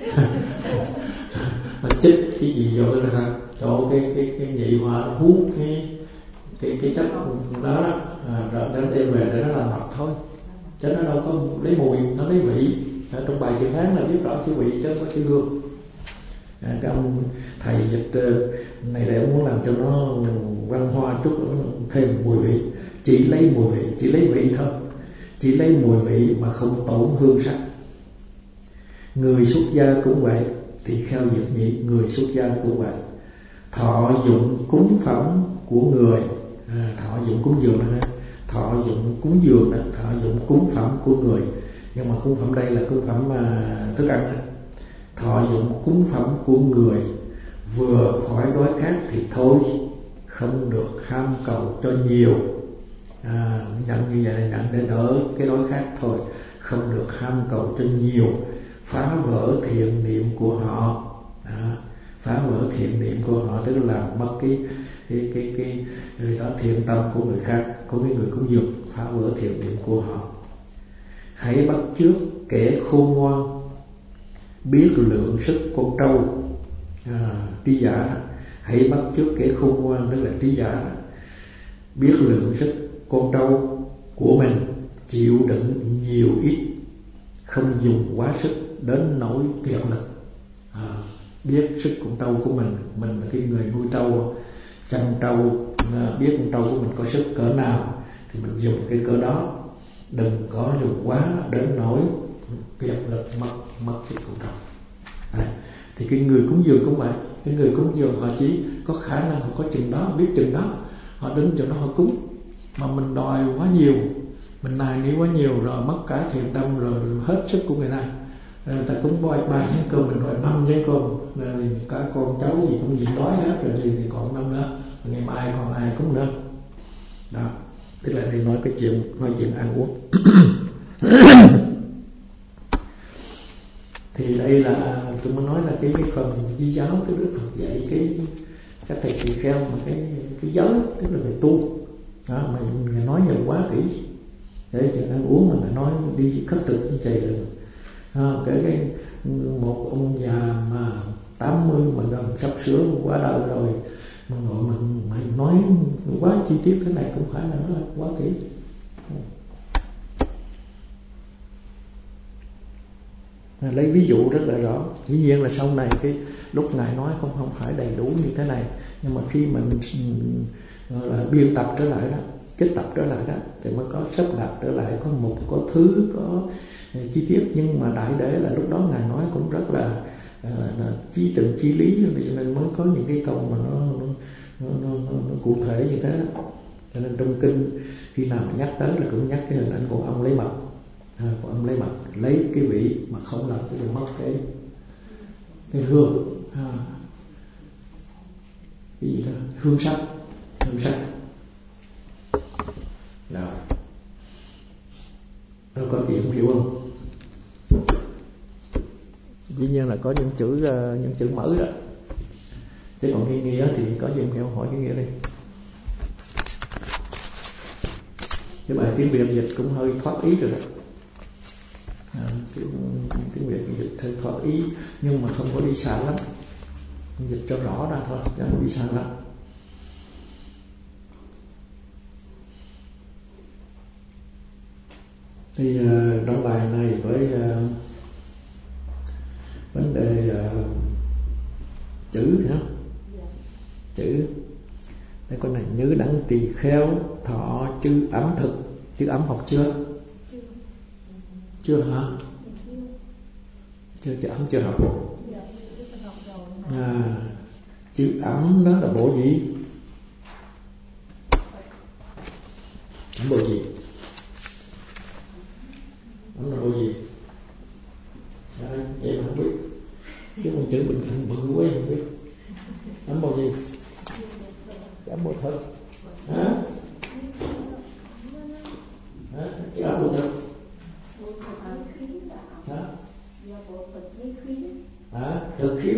Nó chích cái gì vô cái ha, cho cái cái cái nhị hoa nó hút cái cái cái chất đó, à, rồi nó đem về để nó làm mật thôi, chứ nó đâu có lấy mùi, nó lấy vị. À, trong bài chữ Hán là biết rõ chữ vị chứ không có chữ hương. À, cái ông thầy dịch này để muốn làm cho nó văn hoa chút, thêm mùi vị, chỉ lấy mùi vị, chỉ lấy vị thôi, chỉ lấy mùi vị mà không tổn hương sắc. Người xuất gia cũng vậy, tỳ kheo dịch nhị, người xuất gia cũng vậy. Thọ dụng cúng phẩm của người, à, thọ dụng cúng dường đó, thọ dụng cúng dường đó, thọ dụng cúng phẩm của người. Nhưng mà cúng phẩm đây là cúng phẩm à, thức ăn đó. Thọ dụng cúng phẩm của người, vừa khỏi đói khát thì thôi, không được ham cầu cho nhiều. À, nhận như vậy nhận để đỡ cái đói khát thôi, không được ham cầu cho nhiều, phá vỡ thiện niệm của họ. À, phá vỡ thiện niệm của họ tức là làm mất cái cái cái cái, cái đó thiện tâm của người khác, của cái người cúng dường, phá vỡ thiền định của họ. Hãy bắt chước kẻ khôn ngoan, biết lượng sức con trâu. À, trí giả, hãy bắt chước kẻ khôn ngoan, tức là trí giả, biết lượng sức con trâu của mình, chịu đựng nhiều ít, không dùng quá sức đến nỗi kiệt lực. À, biết sức con trâu của mình, mình là cái người nuôi trâu, chăn trâu, biết con trâu của mình có sức cỡ nào thì mình dùng cái cỡ đó, đừng có dùng quá đến nỗi kiệt lực, mất mất sức con trâu. À, thì cái người cúng dường cũng vậy, cái người cúng dường họ chỉ có khả năng, họ có chừng đó, biết chừng đó, họ đứng chỗ đó họ cúng. Mà mình đòi quá nhiều, mình nài nỉ quá nhiều rồi mất cả thiện tâm, rồi hết sức của người ta. Rồi người ta cúng ba ba chén cơm, mình đòi năm chén cơm, rồi cả con cháu gì cũng nhịn đói hết rồi thì, thì còn năm nữa, ngày mai còn ai cúng nữa. Đó, tức là đây nói cái chuyện nói chuyện ăn uống. Thì đây là tôi muốn nói là cái, cái phần di giáo cái Đức Phật dạy cái các thầy tỳ kheo mà cái cái giới, tức là về tu. Đó, mà người nói nhiều quá kỹ để chuyện ăn uống mà người nói đi khất thực như vậy là à, cái, cái một ông già mà tám mươi mà gần sắp sửa quá đời rồi mà ngồi mà mày nói quá chi tiết thế này cũng phải là nó là quá kỹ. Lấy ví dụ rất là rõ. Dĩ nhiên là sau này cái lúc Ngài nói cũng không phải đầy đủ như thế này, nhưng mà khi mình gọi là biên tập trở lại đó, kết tập trở lại đó, thì mới có sắp đặt trở lại, có mục, có thứ, có chi tiết. Nhưng mà đại để là lúc đó Ngài nói cũng rất là, là, là chi từng chi lý, nên mới có những cái câu mà nó nó, nó, nó, nó, nó cụ thể như thế đó. Cho nên trong kinh khi nào mà nhắc tới là cũng nhắc cái hình ảnh của ông lấy mật. À, của ông lấy mật lấy cái vị mà không làm cho mất cái cái hương, à, cái gì đó, hương sắc, hương sắc. Rồi, nó có chuyện hiểu không? Dĩ nhiên là có những chữ những chữ mở đó, chứ còn cái nghĩa thì có gì hiểu, hỏi cái nghĩa đi. Cái bài tiếng Việt dịch cũng hơi thoát ý rồi đó. À, tiếng, tiếng Việt dịch hơi thoát ý, nhưng mà không có đi xa lắm, dịch cho rõ ra thôi, chứ không đi xa lắm. Thì uh, trong bài này với uh, vấn đề uh, chữ nữa, chữ đây con này: nhớ đắng tỳ kheo thọ chữ ẩm thực. Chữ ẩm học chưa? Chưa hả? Chưa, chữ ẩm chưa học. À, chữ ẩm đó là bộ gì? Ẩm bộ gì? Ẩm là bộ gì? À, vậy mà không biết. Chứ con chữ bên cạnh bự quá không biết. Ẩm bộ gì? Ẩm bộ thật. Hả? Hả? Chữ ẩm bộ thật. Hả? Hả? Thực khiếu.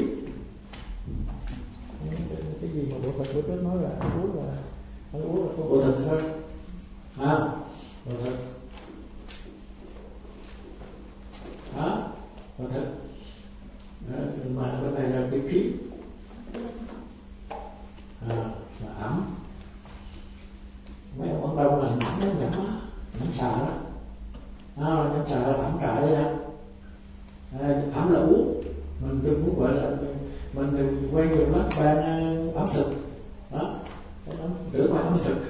Cái gì mà bộ thật bữa trước nói là ăn uống là ăn uống là có bộ thật thôi. Hả? Bộ thật. Hả? Bộ thật. Đó, mà cái này là cái khiếu. À, là ẩm. Mấy ông đông là nhẵn nó nhẵn á, nhẵn xà đó. À, nhẵn xà là ẩm trà đấy ha. À, ẩm là uống. Mình tôi muốn gọi là mình quay nhiều lắm ban ẩm thực đó, rửa ban ẩm thực.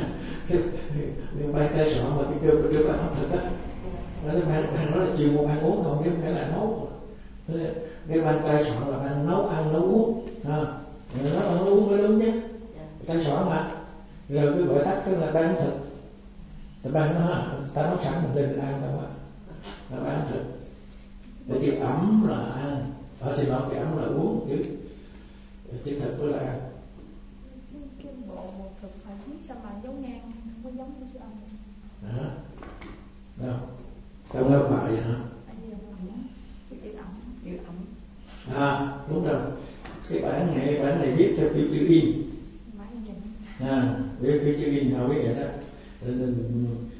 Ban trai soạn mà cái kêu rửa ban ẩm thực đó, nó ban nói là chiều một ăn uống không, chứ không phải là nấu. Cái ban trai soạn là ban nấu ăn nấu uống, à, nấu ăn nấu uống mới đúng chứ, trai soạn mà. Rồi cái gọi tắt là ban ẩm thực. Thì ban nó ta nấu sẵn mình lên ăn đâu á, là ban ẩm thực. Để chữ ẩm là ăn, ở xin lỗi, chữ ẩm là uống, chứ chữ thực là ăn.
Cái bộ một thực phải viết sao mà giống ngang, không có giống chữ âm.
Hả? Đâu? Trong lớp bài hả?
Cái chữ ẩm, chữ ẩm.
À, đúng rồi. Cái bản này, bản này viết theo kiểu chữ in. À, viết theo chữ in, họ biết vậy đó. Nên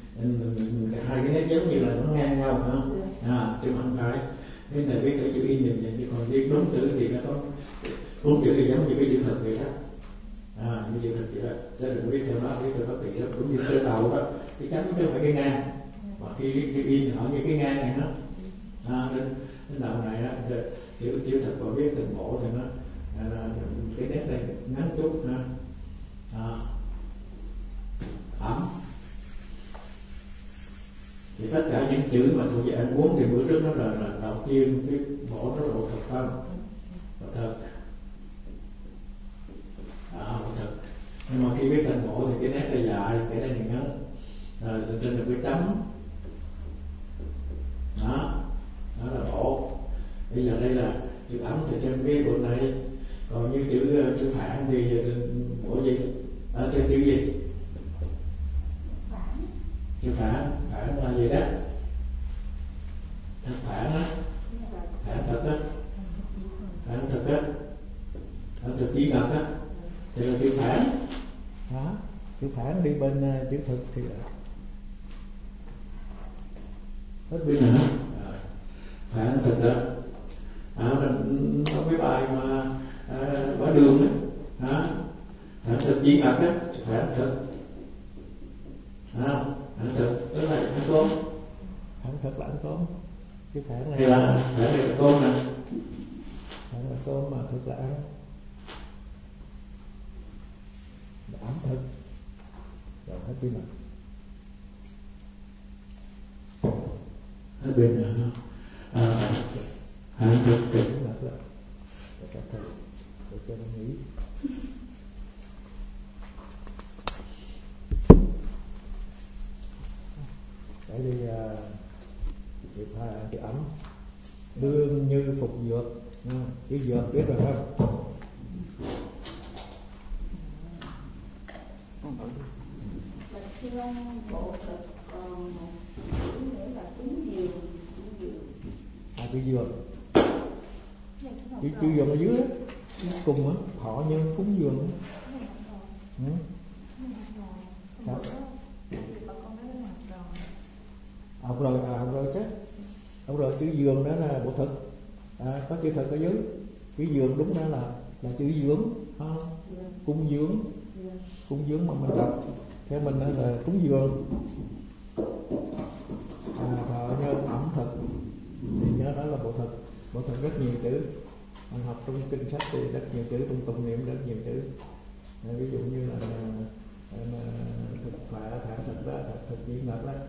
giống như là nó ngang nhau hả? À, chứ không phải cái này viết cái chữ in nhìn vậy, chứ còn viết đúng chữ thì nó có đúng chữ thì giống như cái chữ thật vậy đó. À, như chữ thật vậy đó, chứ đừng viết theo nó, viết theo nó kỳ lắm. Cũng như cái đầu đó, cái chấm chứ không phải cái ngang, mà khi cái in họ như cái ngang này đó. À, đến, đến đầu này đó, chữ chữ thật và viết từng bộ thì nó à, cái nét này ngắn chút ha. À, ẩm thì tất cả những chữ mà thuộc về ăn uống thì bữa trước nó là, là đầu tiên cái bộ nó là bộ thực không, bộ thực, à, bộ thực. Nhưng mà khi viết thành bộ thì cái nét là dài, cái này thì ngắn, rồi trên được cái chấm, đó, đó là bộ. Bây giờ đây là chữ ẩm thì trên cái bộ này, còn như chữ chữ phản thì bộ gì? À, theo chữ gì? Chữ phản, phản là gì đó? Thật phản á, phản thật á, phản thật á, phản thực chỉ ngật á, thì là chữ phản. Đó, chữ phản đi bên uh, chữ thực thì là hết bên nữa. Phản thực đó. À, mình có cái bài mà à, quả đường á, hả? Phản thực chỉ ngật á, phản thực. À, phản thực tức là ăn tôm. Phản thực là ăn tôm. Cái phản này là phản này là tôm nè. Phản là tôm mà thực là ăn. Là ẩm thực. Rồi hết bên nào. Hết bên nào không? À, phản thực kịch là là để cho thầy để cho nó nghĩ. Để đi chữ uh, chữ ẩm đương như phục dược, chữ dược biết rồi không?
Bạch sư ông bộ thực còn một chữ nữa là cúng dường, cúng dường.
À, chữ dược, chữ chữ dược ở dưới đó, cùng á, họ nhân cúng dường. Ừ. Học rồi, à, học rồi chứ. Học rồi, chữ dường đó là bộ thực, à, có chữ thực ở dưới. Chữ dường đúng ra là là chữ dưỡng, ha? Cung dưỡng, cung dưỡng mà mình đọc theo mình đó là cúng dường. À, thọ nhân ẩm thực thì nhớ đó là bộ thực. Bộ thực rất nhiều chữ, mình học trong kinh sách thì rất nhiều chữ, trong tụng niệm rất nhiều chữ. À, ví dụ như là, là, là thực phạ, thả thực đó, thực chỉ ngật đó.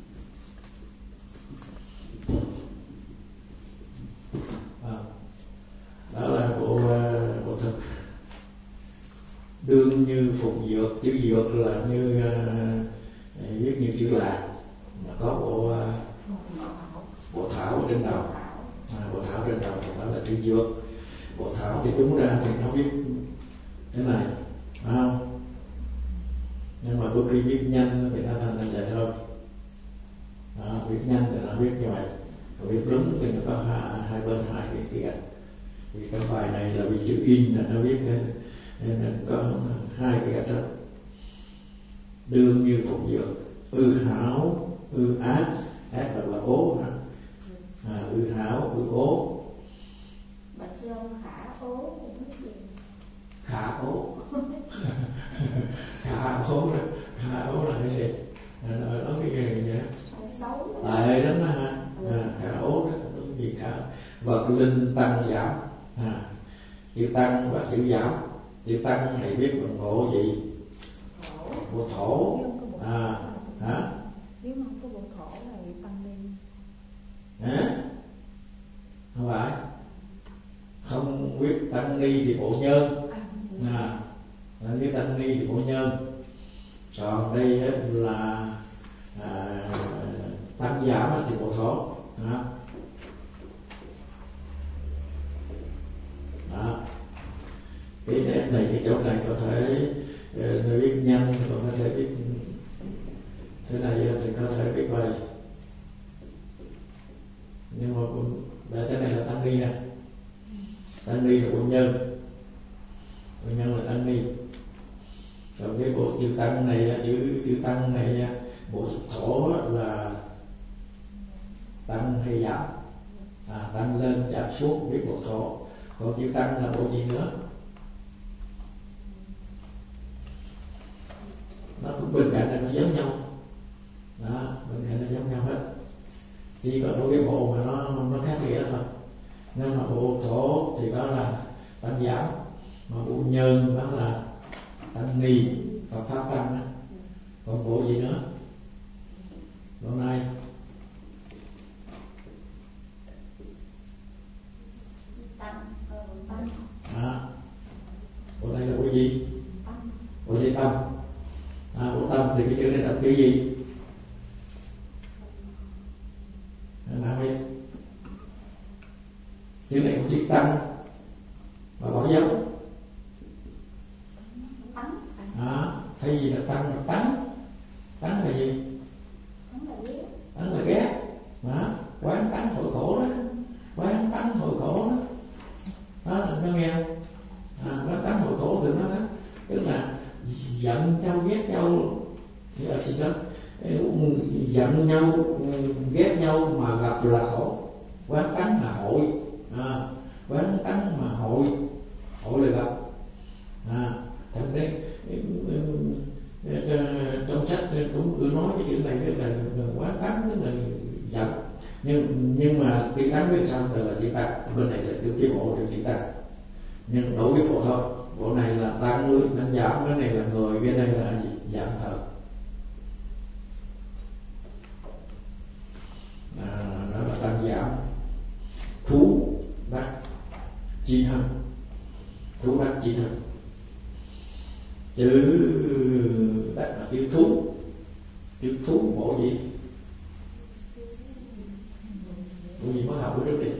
À, đó là bộ uh, bộ thực. Đương như phục dược, chữ dược là như uh, viết như chữ lạc, mà có bộ uh, bộ thảo trên đầu, à, bộ thảo trên đầu thì đó là chữ dược. Bộ thảo thì đúng ra thì nó viết thế này, phải không? Nhưng mà đôi khi viết nhanh thì nó thành là vậy thôi. Đó, viết nhanh thì nó viết như vậy, còn viết đúng thì nó có hai, hai bên hai cái kia. Thì cái bài này là vì chữ in thì nó viết thế, nên có hai cái đó. Đương như phục dược, ư hảo, ư ác, ác là là ố hả? À, ư hảo, ư ố.
Bạch sư ông khả ố thì cái gì?
Khả ố. Khả ố là khả ố là cái gì? Nói nói cái gì vậy đó?
Xấu.
À, đó ha. À, khả ố đó, cái gì khả? Vật linh tăng giảm. À, chữ tăng và chữ giảm. Chữ tăng này viết bằng bộ gì? Bộ thổ. À, hả?
Nếu mà không có bộ thổ là bị tăng đi.
Hả? Không phải. Không viết tăng ni thì bộ nhân. À, viết tăng ni thì bộ nhân. Còn đây là à, tăng giảm thì bộ thổ. Đó. Đó. Cái nét này, cái chỗ này có thể nếu viết nhanh, còn có thể viết thế này thì có thể viết vậy. Nhưng mà để cái này là tăng ni nè, tăng ni là bộ nhân, bộ nhân là tăng ni. Còn cái bộ chữ tăng này, chữ chữ tăng này, bộ thổ là tăng lên giảm xuống biết bộ thổ. Còn chữ tăng là bộ gì nữa? Nó cũng bên cạnh là nó giống nhau đó, bên cạnh nó giống nhau hết, chỉ có đối với bộ mà nó nó khác nghĩa thôi. Nên mà bộ thổ thì đó là tăng giảm, mà bộ nhân đó là tăng ni và pháp tăng đó. Còn bộ gì nữa? Bộ này à, bộ này là bộ gì? Bộ gì tâm? À, bộ tâm thì cái chữ này là chữ gì? Nào đi, chữ này cũng chữ tăng mà bỏ dấu à, thay vì là tăng là tánh. Tánh là gì? Tánh là ghét mà quán tánh hội khổ đó, quán tánh hội khổ đó, đó là nó nghe không? À, quán tánh hội khổ thì nó đó, tức là giận nhau ghét nhau, là gì đó, giận nhau ghét nhau mà gặp là khổ. Quán tánh là hội à, quán tánh mà hội hội là gặp à, thành đấy trong sách cũng cứ nói cái chữ này tức là quán tánh, tức là giận, nhưng nhưng mà chữ tánh bên sau là chữ tăng, bên này là chữ cái bộ là chữ tăng, nhưng đổi cái bộ thôi. Bộ này là tăng tăng giảm, cái này là người, cái này là giảm thờ. À, đó là tăng giảm. Thú đắc chi thân, thú đắc chi thân. Chữ đắc là chữ thú, chữ thú bộ gì? Bộ gì có học của trước đi?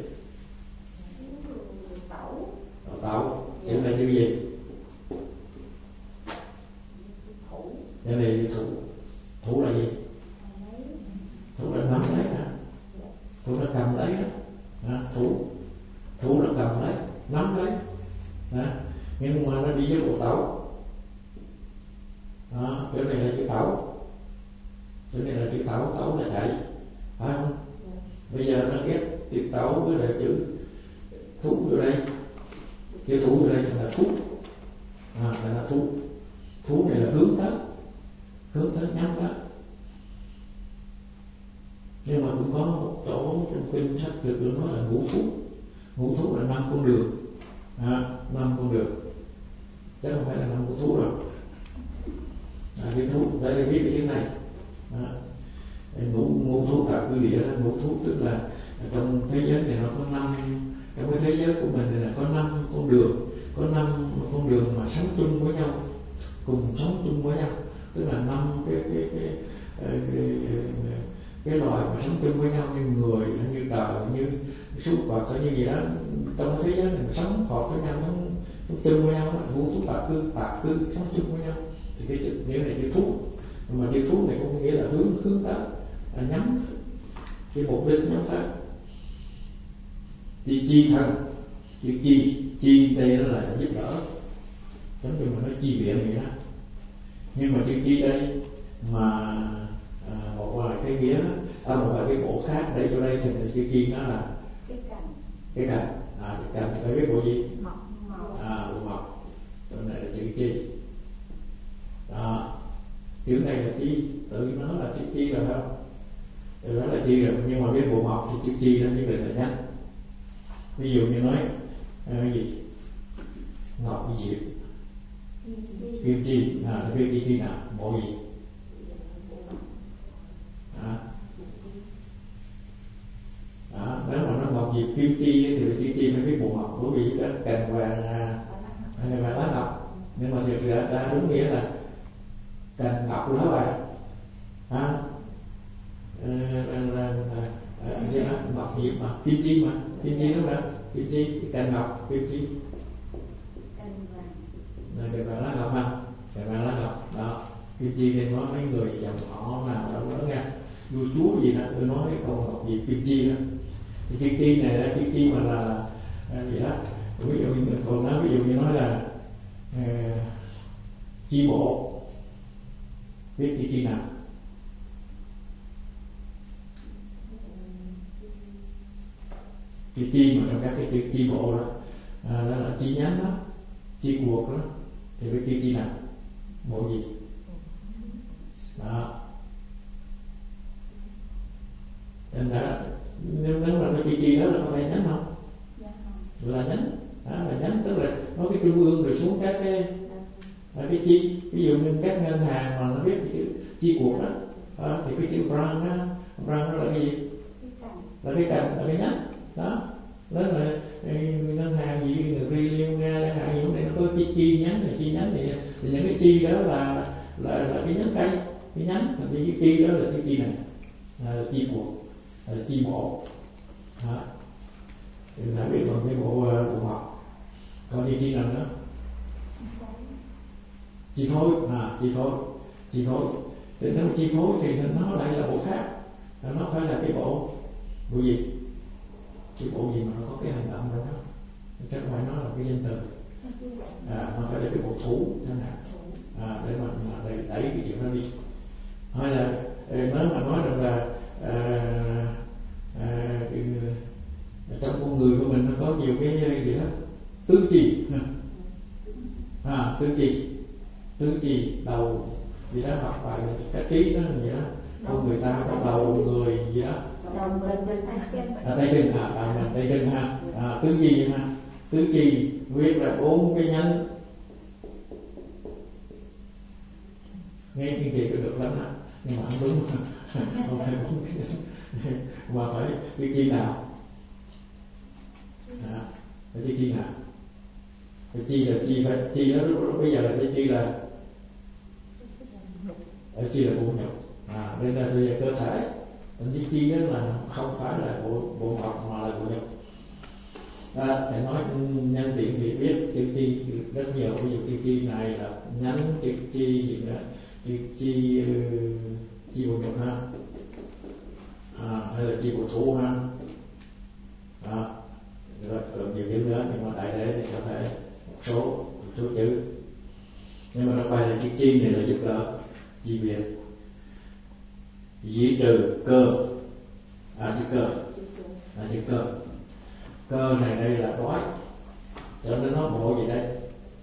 Tẩu. Tẩu. Chữ này chữ gì? Thủ. Chữ này chữ thủ. Thủ là gì? Thủ là nắm lấy đó. Thủ là cầm lấy đó. À, thủ. Thủ là cầm lấy, nắm lấy đó. Nhưng mà nó đi với bộ tẩu. Đó, chữ này là chữ tẩu. Chữ này là chữ tẩu, tẩu là chạy, phải không? Bây giờ nó ghép chữ tẩu với lại chữ thú vô đây. Chữ thú vô đây là thú à, là, là thú. Thú này là hướng tới, hướng tới, nhắm tới. Nhưng mà cũng có một chỗ trong kinh sách được nói là ngũ thú. Ngũ thú là năm con đường à, năm con đường, chứ không phải là năm con thú rồi. À, cái thú, đây là biết cái chữ này à, ngũ, ngũ thú tạo cư địa. Ngũ thú tức là trong thế giới này nó có năm, trong cái thế giới của mình này là có năm con đường, có năm con đường mà sống chung với nhau, cùng sống chung với nhau, tức là năm cái cái cái cái, cái, cái, cái loài mà sống chung với nhau, như người, như trời, như súc vật, như gì đó, trong cái thế giới này sống hợp với nhau, sống, sống chung với nhau. Ngũ thú tạo cư, tạo cư sống chung với nhau. Thì cái chữ nghĩa này chữ thú, mà chữ thú này cũng nghĩa là hướng hướng tới, là nhắm cái mục đích, nhắm tới. Chi chi thân, chữ chi, chi đây nó là giúp đỡ, giống như mà nói chi viện vậy đó. Nhưng mà chữ chi đây mà à, một vài cái nghĩa, à, một vài cái bộ khác đây cho đây thì chữ chi nó là cái cành, cái cành, à, cái cành phải biết bộ gì? Mọc, à, bộ mọc. Cái này là chữ chi. Đó. Chữ này là chi, tự nó là chữ chi rồi không? Từ đó là chi rồi, nhưng mà biết bộ mọc thì chữ chi nó nhất định là nhánh. Ví dụ như nói cái gì? Ngọc diệp, kim chi, à, nó biết chi chi nào, bộ gì? Đó. Đó, nếu mà nó ngọc diệp kim chi thì chữ chi phải biết bộ mọc, bởi vì cái cành vàng hay là lá ngọc. Nhưng mà thực ra ra đúng nghĩa là cành ngọc lá vàng, à, gì đó, ngọc diệp mà, kim chi mà, kim chi đúng không? Kim chi, cành ngọc, kim chi, cành vàng lá ngọc mà, cành vàng lá ngọc, đó. Kim chi nên nói mấy người dòng họ nào đâu đó nghe, vua chúa gì đó, tôi nói cái câu ngọc diệp kim chi đó. Thì kim chi này là kim chi mà là, là gì đó, ví dụ như còn nói, ví dụ như nói là uh, chi bộ, biết chi chi nào? Cái chi mà trong các cái chi, chi bộ đó, à, đó là chi nhánh đó, chi cuộc đó, thì cái chi chi nào? Bộ gì? Đó. Nên đã, nếu, nếu mà cái chi chi đó là không phải nhánh không? Là nhánh, đó là nhánh, tức là nó cái trung ương rồi xuống các cái là cái chi. Ví dụ như các ngân hàng mà nó biết cái chữ chi cuộc đó, đó thì cái chữ branch đó, branch đó là cái gì? Là cái cành, là cái nhánh. Đó, đó là ngân hàng gì, người liên nga chẳng hạn, như này nó có cái chi nhánh này, chi nhánh này, thì những cái chi đó là là là cái nhánh cây, cái nhánh, thì cái chi đó là cái chi này, là chi cuộc, là chi bộ. Đó. Thì đã biết còn cái bộ bộ học, còn đi chi nào nữa? Chi phối, à chi phối, chi phối. Thì nếu chi phối thì nó lại là bộ khác, nó phải là cái bộ bộ gì? Cái bộ gì mà nó có cái hành động đó, chắc phải nó là cái danh từ, à, nó phải là cái bộ thủ chẳng hạn, à, để mà, mà đẩy, đẩy cái chuyện đó đi. Hay là nếu mà nói rằng là à, à, cái, trong con người của mình nó có nhiều cái gì đó tứ chi, à, tứ chi, tứ chi đầu gì đó, học bài cái trí đó vậy đó, con người ta có đầu người gì đó,
đầu mình bên tay chân,
à, tay chân, à, đầu mình tay chân ha, à, tứ chi vậy ha, tứ chi viết là bốn cái nhánh. Nghe cái gì cũng được lắm á, nhưng mà không đúng, không phải bốn cái nhánh, mà phải tứ chi nào? À, phải tứ chi nào? Cái chi là chi phải chi đó bây giờ là cái chi là ở chi là bộ nhục, à, đây là bây giờ cơ thể. Cái chi đó là không phải là bộ bộ học mà là bộ nhục. À, để nói nhân tiện thì biết chữ chi rất nhiều. Ví dụ chữ chi này là nhánh chữ chi gì nữa, chữ chi chi bộ nhục ha, à, hay là chi bộ thủ ha. Đó. Rồi còn nhiều chữ nữa, nhưng mà đại để thì có thể một số một số chữ. Nhưng mà trong bài là chữ chi này là giúp đỡ chi biệt, dĩ trừ cơ, à chữ cơ, à chữ cơ, cơ này đây là đói, cho nên nó bộ gì đây?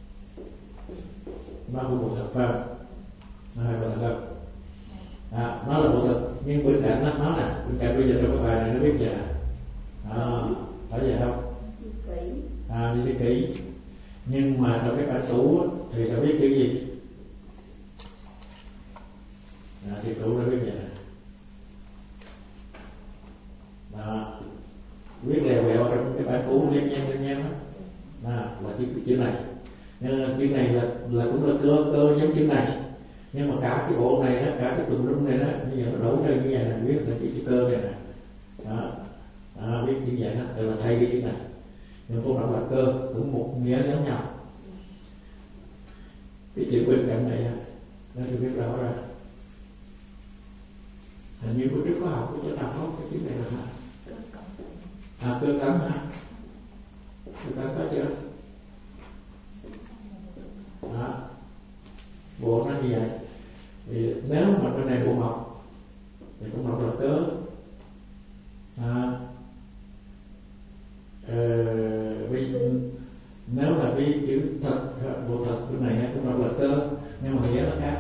Nó cũng bộ thực phải không? Nó hay bộ thực không? À, nó là bộ thực, nhưng bên cạnh nó, nó nè, bên cạnh bây giờ trong cái bài này nó biết vậy nè, à, phải vậy không? À, đi thấy kỹ. Nhưng mà trong cái bản tủ thì đã biết chữ gì? À, thì tủ đã biết vậy nè. Đó. Viết lèo lèo trong cái bản cũ liên nhem liên nhem đó, à, là chữ, chữ này. Nhưng chữ này là là cũng là cơ cơ giống chữ này, nhưng mà cả cái bộ này đó, cả cái tùm lum này đó, bây giờ nó đổ ra như vậy này, viết là chữ, chữ cơ này nè. Đó. À, viết như vậy đó, tức là thay cái chữ này. Nhưng cô nói là cơ cũng một nghĩa giống nhau. Cái chữ bên cạnh này nó tôi biết rõ ra. Hình như bữa trước có học của chỗ nào có cái chữ này là hả? À, cơ cắn hả? Cơ cắn có chưa? Đó. Bộ nó như vậy. Thì nếu mà bên này bộ mộc thì cũng nói là cớ. À, ờ, nếu là cái chữ thật, bộ thật bên này cũng nói là cơ, nhưng mà nghĩa nó khác.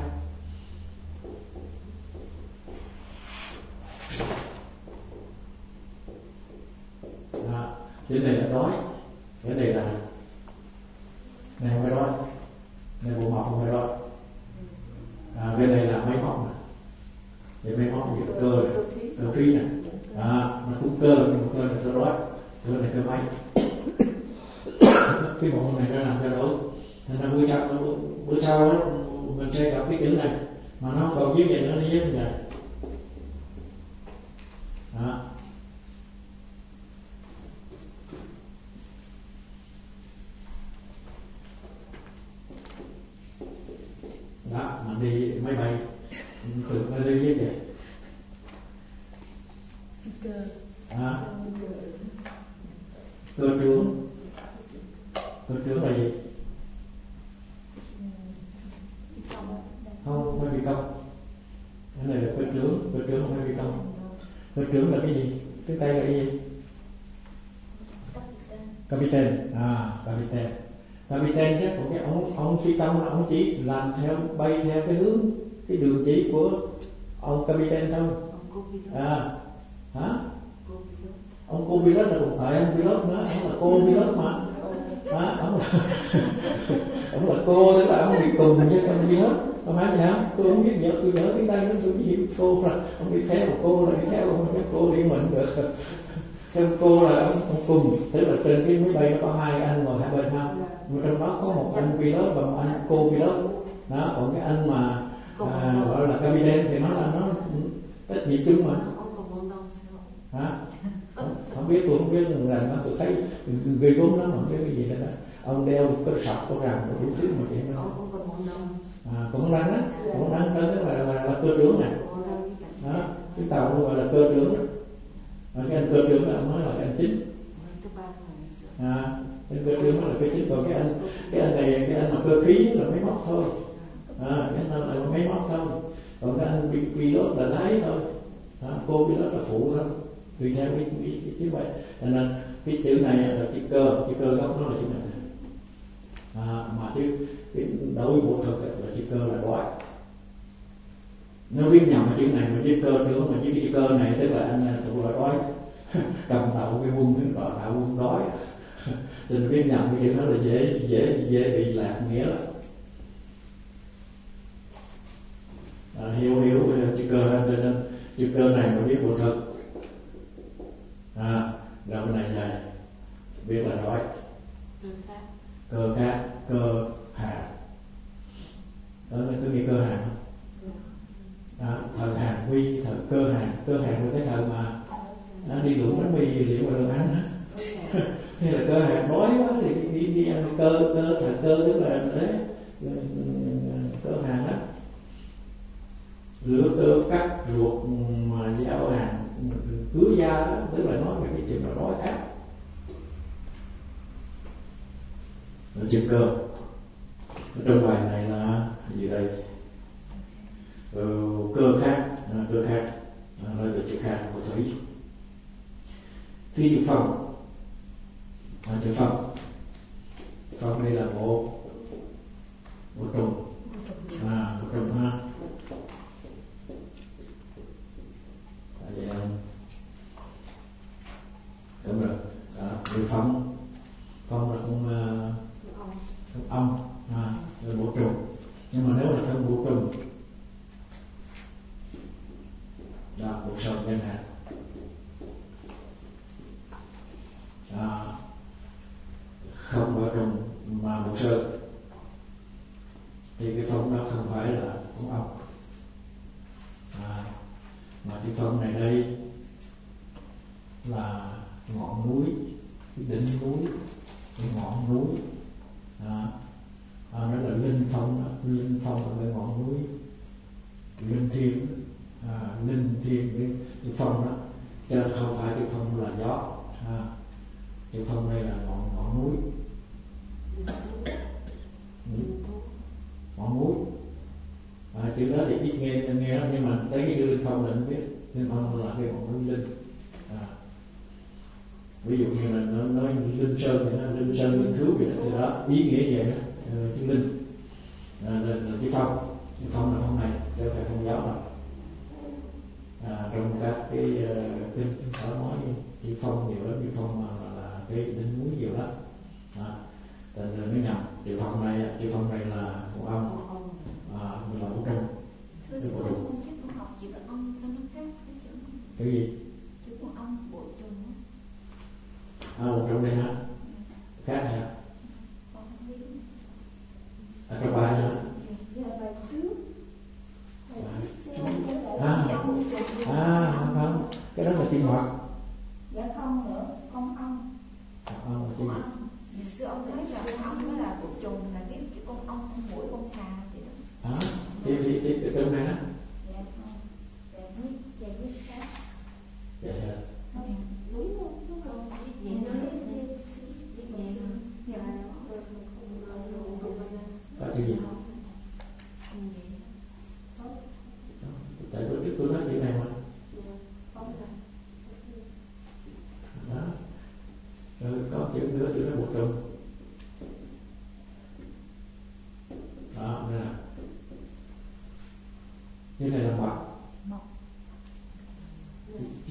Đó. Cái này là đói, cái này là này không phải đói, này bộ mộc không phải đói. À, cái này là máy móc này, thì máy móc thì cơ này, cơ khí này, à, nó cũng cơ nhưng mà cơ này cơ đói, cơ này cơ máy. Cái bộ này nó làm cho đủ, thành ra bữa sau bữa sau đó mình sẽ gặp cái chữ này mà nó còn viết gì nữa, nó viết như vậy. Đó. Đó, mà đi máy bay tự nó đi viết vậy. À, cơ trướng, cơ trướng là gì? Không, không phải phi công. Cái này là cơ trướng, cơ trướng không phải phi công. Cơ trướng là cái gì? Cái tay là cái gì? Captain, à, Captain. Captain chắc còn cái ông ông phi công là ông chỉ làm theo bay theo cái hướng cái đường chỉ của ông Captain thôi. À, hả? Ông cô pilot là cũng phải ông pilot nữa, ông là cô pilot mà. À, ông là ông là cô, tức là ông đi cùng với con pilot. Không phải gì hả? Tôi không biết gì, tôi nhớ tiếng Tây nó tôi chỉ hiểu cô là ông đi theo một cô là đi theo ông cái cô đi mình được. Theo cô là ông, ông cùng, tức là trên cái máy bay nó có hai anh ngồi hai bên không? Nhưng trong đó có một anh pilot và một anh cô pilot. Đó, còn cái anh mà à, gọi là captain thì nó là nó trách nhiệm chung mà. Hả? Không, không biết, tôi không biết rằng nó tôi thấy ghê gớm lắm, không biết cái gì đó. Ông đeo có sọc có ràng rồi đủ thứ mà chuyện đó. À, cũng răng á, cũng răng đó tức là, là, là cơ trưởng này. Đó, cái tàu gọi là cơ trưởng đó. À, cái anh cơ trưởng là ông nói là cái anh chính. À, cái cơ trưởng là cái chính, còn cái anh cái anh này cái anh mà cơ khí là máy móc thôi. À, cái anh là máy móc thôi. Còn cái anh pilot là lái thôi. À, cô pilot là phụ thôi. Tùy theo cái cái cái chữ vậy. Nên là cái chữ này là chữ cơ, chữ cơ gốc nó là chữ này. À, mà cái cái đối bộ thực là chữ cơ là đói. Nếu biết nhầm cái chữ này mà chữ cơ trưởng mà chữ chữ cơ này tức là anh thuộc là đói. Cầm đầu cái quân đứng gọi đạo quân đói. Nên biết nhầm cái chữ đó là dễ dễ dễ bị lạc nghĩa lắm. À, hiểu hiểu chữ cơ nên chữ cơ này mà biết bộ thực. À, rồi bên này dài biết là đói. Cơ khác, cơ hàng. Đó là cứ nghĩ cơ hàng không? À, thời hàng quy, thời cơ hàng, cơ hàng là cái thời mà à, đi lượm bánh mì liệu mà được ăn á. Hay là cơ hàng đói quá thì đi đi ăn cơ cơ thời cơ tức là đấy cơ hàng đó. Lửa cơ cắt ruột mà giao hàng cưới da đó, tức là nói về cái chuyện là đói khát. Chữ cơ trong bài này là gì đây? Ừ, cơ khác, à, cơ khác nói từ chữ khác của thủy. Thi chữ phong, à, chữ phong, phong đây là bộ bộ trùng, à, bộ trùng ha. À, vậy không? Đúng rồi, đó, chữ phong, phong là cũng uh, âm, à, là bộ trùng. Nhưng mà nếu là trong bộ trùng đó, bộ sông chẳng hạn, à, không ở trong mà bộ sơn thì cái phong đó không phải là phong âm, à, mà cái phong này đây là ngọn núi, cái đỉnh núi, cái ngọn núi. À, à, đó là linh phong đó. Linh phong là cái ngọn núi linh thiên, à, linh thiên cái, cái phong đó, chứ không phải cái phong là gió. À, cái phong đây là ngọn ngọn núi, ừ. Ngọn núi. À, chữ đó thì ít nghe nghe lắm, nhưng mà tới cái chữ linh phong là không biết. Linh phong là cái ngọn núi linh. À, ví dụ như là nó nói linh sơn thì nó linh sơn linh phước vậy đó, thì đó ý nghĩa vậy đó, chữ linh à, là, là chữ phong. Chữ phong là phong này, chứ phải phong giáo đâu. À, trong các cái kinh uh, có nói chữ phong nhiều lắm, chữ phong mà là, là cái đỉnh núi nhiều lắm. À, nên nó nhầm. Chữ phong này, chữ phong này là một âm, à, mình là một trong.
Thưa sư ông, không chắc con học chữ âm sao nó khác với chữ âm?
Cái gì?
Chữ của âm bộ trùng á.
À, một trong đây hả? Khác hả? À, trong bài hả?
Dạ, bài trước.
À, à, không, cái đó là chữ ngoặc.
Dạ không nữa, con âm.
À, âm là chữ gì?
Dạ sư ông thấy là con âm nó là bộ trùng, là cái chữ con ong, con muỗi, con xà vậy đó.
À, thì, thì, thì trong này đó.
Dạ không, dạ viết, dạ viết khác.
Dạ, dạ.
Không, đúng không, đúng không, viết nhẹ nữa, viết nhẹ nữa. Dạ.
Có chữ gì? Tại bữa trước tôi nói chữ này mà.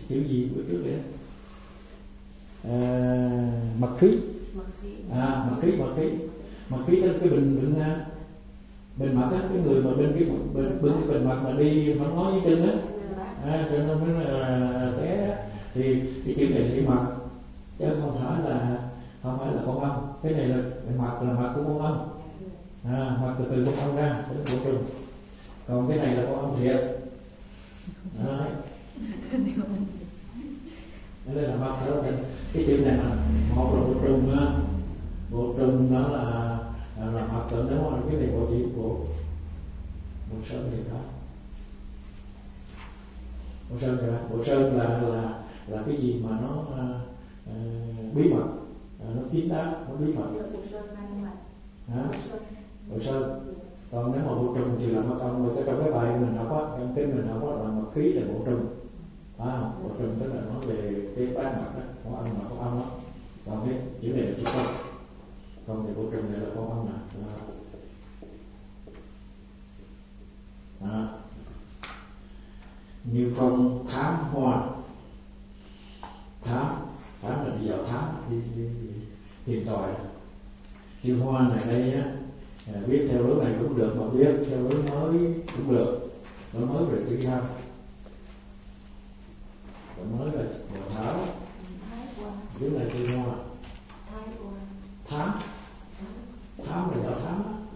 chữ gì bữa trước đấy? À, mật khí. À, mật khí, mật khí. Mật khí tức cái bình đựng bình mật á, cái người mà bên cái bên bưng cái bình mật mà đi không nói với chân á, à, cho nên mới là, là té đó. Thì cái chữ này chữ mật chứ không phải là không phải là con ông. Cái này là mật là mật của con ông. À, mật từ từ con ông ra đến bộ trùng. Còn cái này là con ông thiệt. Đó. Đây là mật đó. Cái chữ này là một là bộ trùng á. Bộ trùng đó là là, là mật tượng, nếu mà cái này bộ chỉ bộ bộ sơn thì đó. Bộ sơn thì đó. Bộ sơn là là là cái gì mà nó uh, bí mật, uh, nó kín đáo, nó bí mật. Hả? Bộ sơn. Còn nếu mà bộ trùng thì là mật ong. Rồi trong cái bài mình học á, trong cái mình học á là mật khí là bộ trùng. À, bộ trùng tức là nói về cái bán mật đó, con ong mà con ong đó. Còn cái chữ này là chữ con. Còn cái bộ trùng này là con ong nè. À. Như phong thám hoa. Thám, thám là đi vào thám, đi, đi, đi tìm tòi. Như hoa này đây á, viết theo lối này cũng được, mà viết theo lối mới cũng được. Lối mới về chữ thám. Lối mới là vào tháo. Chữ này chữ hoa. Thám. Thám là vào thám á.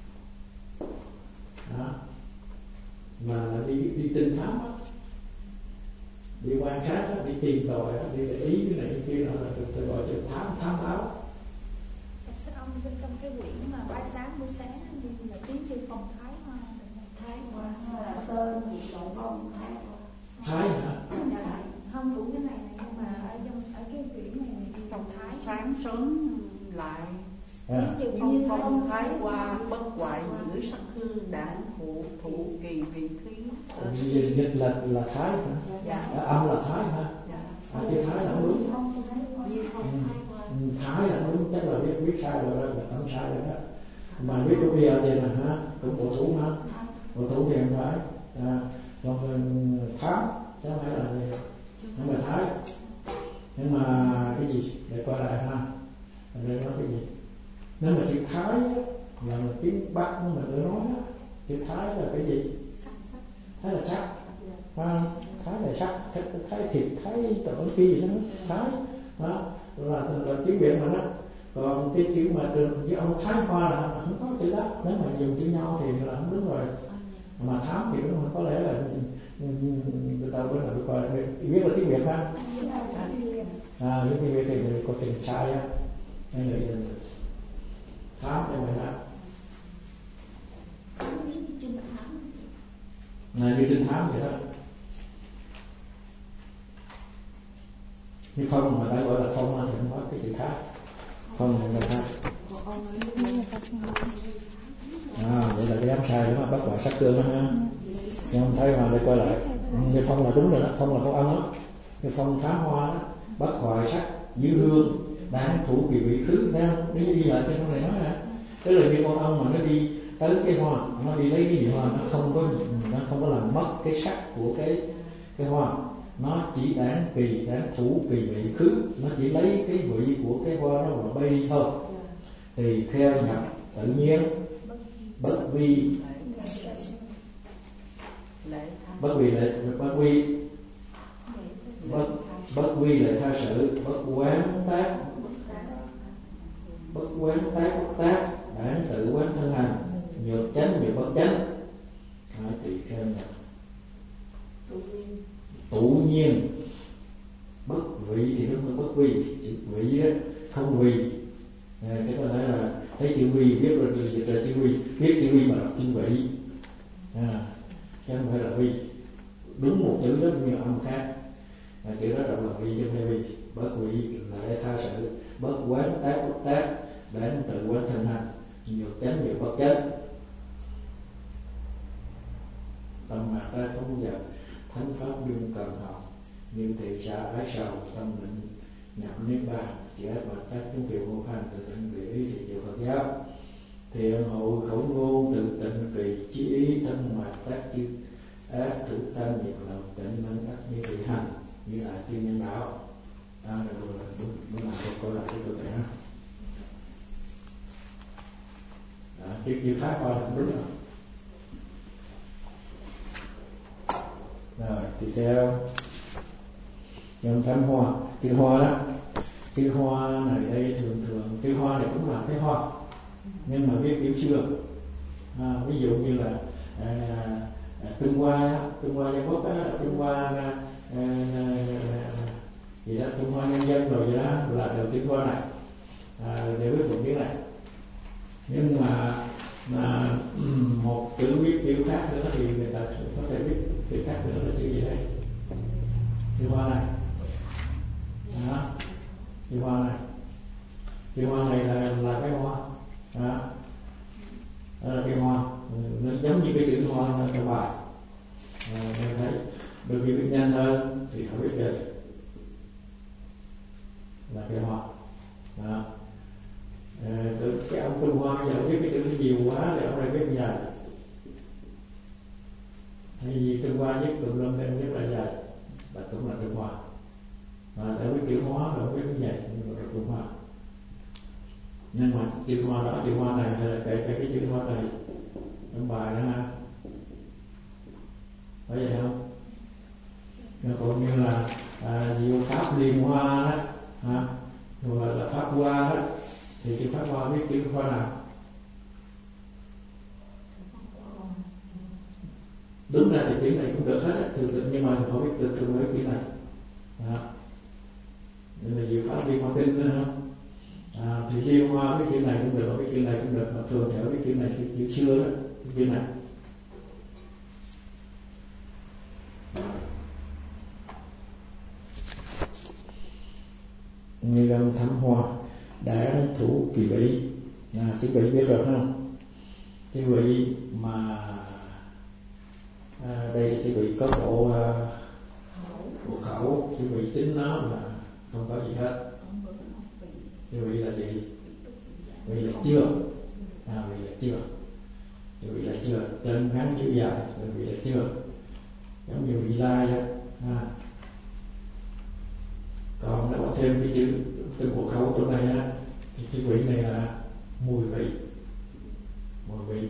Đó. Mà là đi đi trinh thám á, đi quan sát á, đi tìm tòi á, đi để ý cái này cái kia, nó là tôi gọi là thám thám tháo.
Sao ông trong cái quyển mà Bái Sáng buổi sáng như là tiếng chư Phong Thái Hoa.
Thái Hoa là tên gì cậu không? Thái Hoa.
Thái hả?
Không đúng cái này này, nhưng mà ở trong ở cái quyển này này
Phong Thái sáng sớm lại.
À.
Phong phong thái qua bất hoại giữ sắc hư đản phụ thụ kỳ vị khí.
Dịch là là Thái hả?
Dạ.
À, âm là Thái hả?
Dạ.
À, cái Thái là đúng. Ừ, Thái là đúng, chắc là biết biết sai rồi đó, là không sai rồi đó. Mà biết lúc bây giờ thì là hả? Cũng bộ thủ hả? Bộ thủ thì không phải. À, còn Thám chứ không phải là không phải Thái. Nhưng mà cái gì? Để coi lại ha. Ở đây nói cái gì? Nếu mà chữ Thái là một tiếng Bắc mà mình đã nói đó, chữ Thái là cái gì? Thái là sắc. À, Thái là sắc, Thái, thái thịt, Thái tổ kia gì đó, Thái. Đó, là, là tiếng Việt mà đó. Còn cái chữ mà từ với ông Thái Hoa là không có chữ đó. Nếu mà dùng chữ Nho thì là không đúng rồi. Mà Thám thì đúng rồi, có lẽ là người ta vẫn là tôi coi viết là tiếng Việt ha. À, viết tiếng Việt thì người có tình sai á. Nên nghĩ là thám cho mày đó. Này đi trinh thám vậy đó. Như phong mà đã gọi là phong thì không có cái chữ thám. Phong là người thám. À, vậy là cái đám sai đó mà bắt quả sát cương đó ha. Nhưng không thấy mà để coi lại. Như phong là đúng rồi đó, phong là con ông đó. Như phong thám hoa đó, bắt hoại sắc giữ hương đáng thủ kỳ vị khứ, thấy không? Đi đi lại trên con này nói nè, tức là như con ông mà nó đi tới cái hoa, nó đi lấy cái gì hoa, nó không có nó không có làm mất cái sắc của cái cái hoa, nó chỉ đáng kỳ đáng thủ kỳ vị khứ, nó chỉ lấy cái vị của cái hoa nó mà bay đi thôi. Thì theo nhập tự nhiên bất vi bất vi lệ bất vi bất bất quy lệ tha sự bất quán tác bất quán tác bất tác bản tự quán thân hành nhược chánh nhược bất chánh. Nói tỳ kheo nhập tự nhiên bất vị thì nó bất quy, chữ vị đó không vì. Cái có nói là thấy chữ vi viết rồi dịch ra chữ vi, viết chữ vi mà đọc chữ vị, à, chứ không phải là vi. Đúng một chữ đó như âm khác. À, chữ đó đọc là vị chứ không phải vi. Bất vị lệ tha sự bất quán tác bất tác bản tự quán thân hành nhược chánh nhược bất chánh. Tâm mạc ra phóng dật thánh pháp đương cần học như thị xã ái sầu tâm định nhập niết bàn chỉ ác mặt các chúng kiều ngôn hành tự tịnh vị ý thì chịu Phật giáo thiện hội khẩu ngôn tự tịnh kỳ chí ý thân mạc tác chư ác thủ tâm nhiệt lòng tịnh năng ác như thị hành. như là chuyên nhân đạo. À, rồi bữa nào tôi coi lại cái câu này ha. À, chữ chữ khác qua là đúng rồi. Rồi tiếp theo nhân thánh hoa, chữ hoa đó, chữ hoa này đây thường thường chữ hoa này cũng là cái hoa nhưng mà viết kiểu xưa. À, ví dụ như là à, à, Trung Hoa, Trung Hoa Dân Quốc á, Trung Hoa à, à, gì đó, Trung Hoa Nhân dân rồi vậy đó là đều chữ hoa này, à, đều viết bằng chữ này. Nhưng mà mà một chữ viết chữ khác nữa thì người ta có thể viết chữ khác nữa là chữ gì đây? Chữ hoa này. Đó. Chữ hoa này. Chữ hoa này là là cái hoa. Đó. Đó là cái hoa. Nó giống như cái chữ hoa trong bài. À, mình thấy đôi khi viết nhanh hơn thì không biết được là cái hoa. Đó. À, cái ông Trung Hoa bây giờ viết cái chữ nó nhiều quá để ông này viết dài. Hay vì Trung Hoa viết tùm lum thêm rất là dài, và cũng là Trung Hoa. Mà ta viết chữ hóa rồi viết cái dài nhưng mà là Trung Hoa. Nhưng mà chữ hoa đó, chữ hoa này hay là kể cả cái chữ hoa này trong bài đó ha, phải vậy không? Nó cũng như là à, diệu pháp liên hoa đó, ha, rồi là pháp hoa đó. Thì chữ pháp hoa biết chữ hoa nào? Đúng ra thì chữ này cũng được hết á, thường thường nhưng mà không biết từ từ mấy chữ này. Đó. Nên là diệu pháp liên hoa tinh nữa không? À, thì liên hoa biết chữ này cũng được, biết chữ này cũng được, mà thường theo biết chữ này chữ, chữ xưa đó, chữ này. Như âm thánh hoa đảng thủ kỳ vị, à, kỳ vị biết rồi không? Kỳ vị mà à, đây là kỳ vị có bộ à, bộ khẩu, kỳ vị tính nó là không có gì hết. Kỳ vị là gì? Vị là chưa, à, vị là chưa, kỳ vị là chưa, trên ngắn chữ dài, vị là chưa, giống như vị lai á. À. Còn nếu có thêm cái chữ từ bộ khẩu chỗ này á, thì chữ vị này là mùi vị, mùi vị.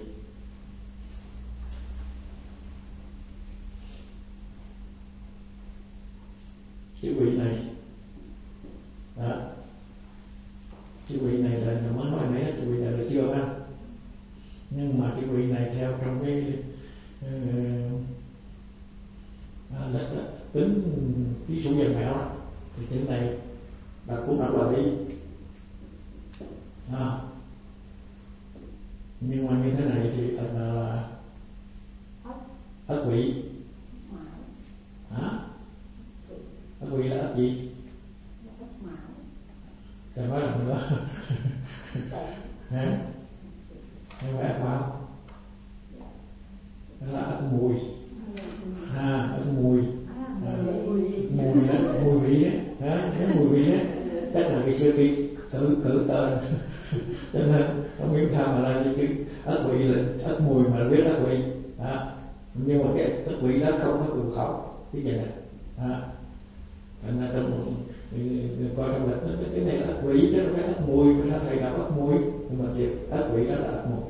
Chữ vị này, đó, chữ vị này là mới nói nãy, chữ vị này là chưa ha. Nhưng mà chữ vị này theo trong cái uh, à, là, là, tính ký số dân mẹo đó, thì chữ này là cũng đã là đi. À. Nhưng mà như thế này thì là, là ất vị. Hả? Ất vị là ất gì? Để nói lần nữa. Hả? Hay phải ất mão? Đó là ất mùi. À, ất mùi. À, mùi á, mùi vị á, cái mùi vị á, chắc là cái xưa khi thử thử tên, cho nên không biết sao mà ra cái ất vị là ất mùi mà biết ất vị, à, nhưng mà cái ất vị đó không có từ khẩu, cái gì này, à, thành ra trong coi trong lịch cái này là ất vị chứ không phải ất mùi, mà sao thầy đọc ất mùi, nhưng mà thiệt ất vị đó là ất mùi.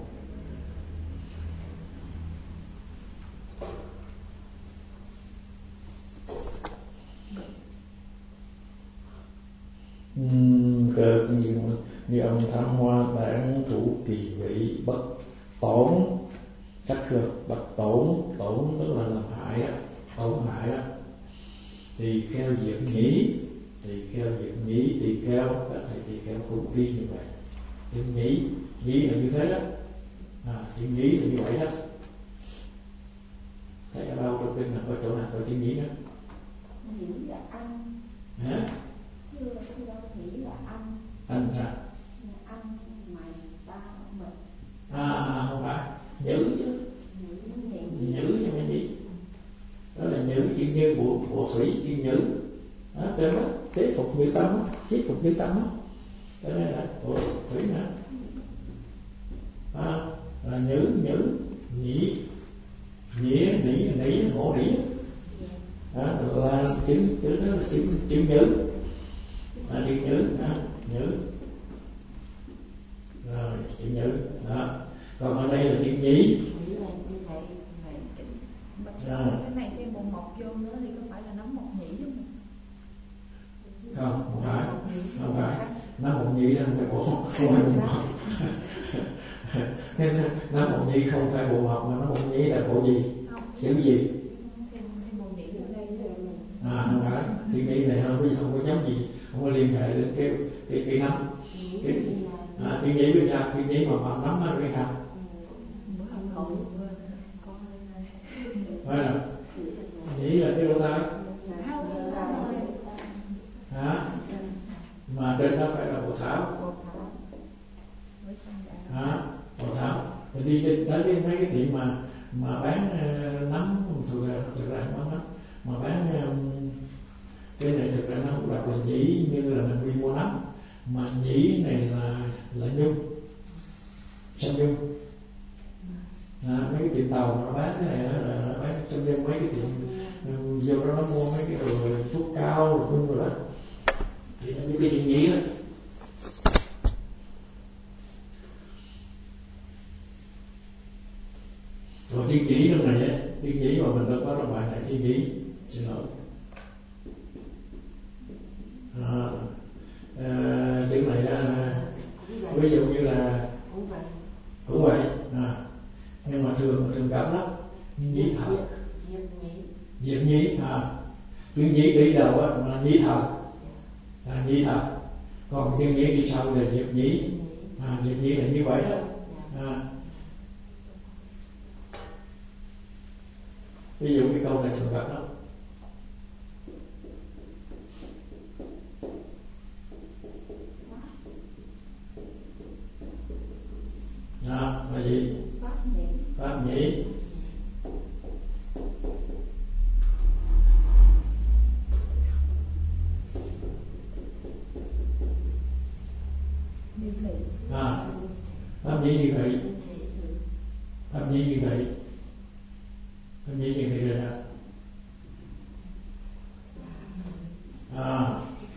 Cơ như, như ông tham hoa bản thủ kỳ vị bất tổn, cách khờ bất tổn, tổn tức là làm hại á, tổn hại đó. Tỳ kheo diệt nhĩ, tỳ kheo diệt nhĩ, tỳ kheo các thầy tỳ kheo cũng y như vậy. Chữ nhĩ, nhĩ là như thế đó, à, chữ nhĩ là như vậy đó. Thấy ở đâu trong kinh là có chỗ nào có chữ nhĩ đó?
Nhĩ là ăn.
Hả?
Chưa sư đâu nghĩ là ăn.
Ăn hả?
Ăn mày ta mình.
À, à không phải nhữ chứ. Nhữ như cái gì? Đó là nhữ chữ như bộ, bộ thủy chữ nhữ. Đó, trên đó chế phục như tâm, chế phục như tâm đó. Đó là bộ thủy nữa. À, là nhữ nhữ nhĩ, nhĩ nỉ nỉ ngộ nỉ. đó là chữ chữ đó là chữ chữ nhữ, là chữ nhữ, đó, nhữ, rồi chữ nhữ, đó. Còn ở đây là chữ nhí.
À. Cái này thêm bộ mộc vô nữa thì có phải là nấm mộc nhĩ không?
Không, không phải, không phải. Nấm mộc nhĩ là cái bộ, không phải bộ mộc. Cái nấm mộc nhĩ không phải bộ mộc mà nấm mộc nhĩ là bộ gì? Chữ gì? À, không phải. Chữ nhĩ này không có không có giống gì, không có liên hệ đến cái cái cái nấm. Cái à, chữ nhĩ bên trong, chữ nhĩ mà mọc nấm ở bên trong. Phải không? Nhĩ là cái lỗ tai. Hả? Mà trên đó phải là bộ thảo. Hả? Bộ thảo. Mình đi đến cái mấy cái tiệm mà mà bán uh, nấm, thực ra thực ra không bán nấm, mà bán um, cái này thực ra nó không đọc là nhĩ như là mình đi mua nấm, mà nhĩ này là là nhung, xanh nhung. À, mấy cái tiệm tàu mà nó bán cái này đó là nó bán trong đêm mấy cái tiệm vô đó nó mua mấy cái đồ thuốc cao rồi không rồi đó thì nó như cái chuyện nhĩ đó. Rồi thiên chỉ trong này á, thiên chỉ mà mình đâu có trong bài này thiên chỉ, xin lỗi. À, à, chữ này là ví dụ như là cũng vậy, à, nhưng mà thường thường cảm lắm, nhĩ thọ, diệp nhĩ, à, chữ nhĩ đi đầu á là nhĩ thọ, là nhĩ thọ, còn chữ nhĩ đi sau là diệp nhĩ, à, diệp nhĩ là như vậy đó, à. Ví dụ cái câu này thường gặp lắm. Đó, là gì? Pháp nhĩ. À, pháp nhĩ như thị. Pháp nhĩ như thị. Pháp nhĩ như thị rồi đó. À,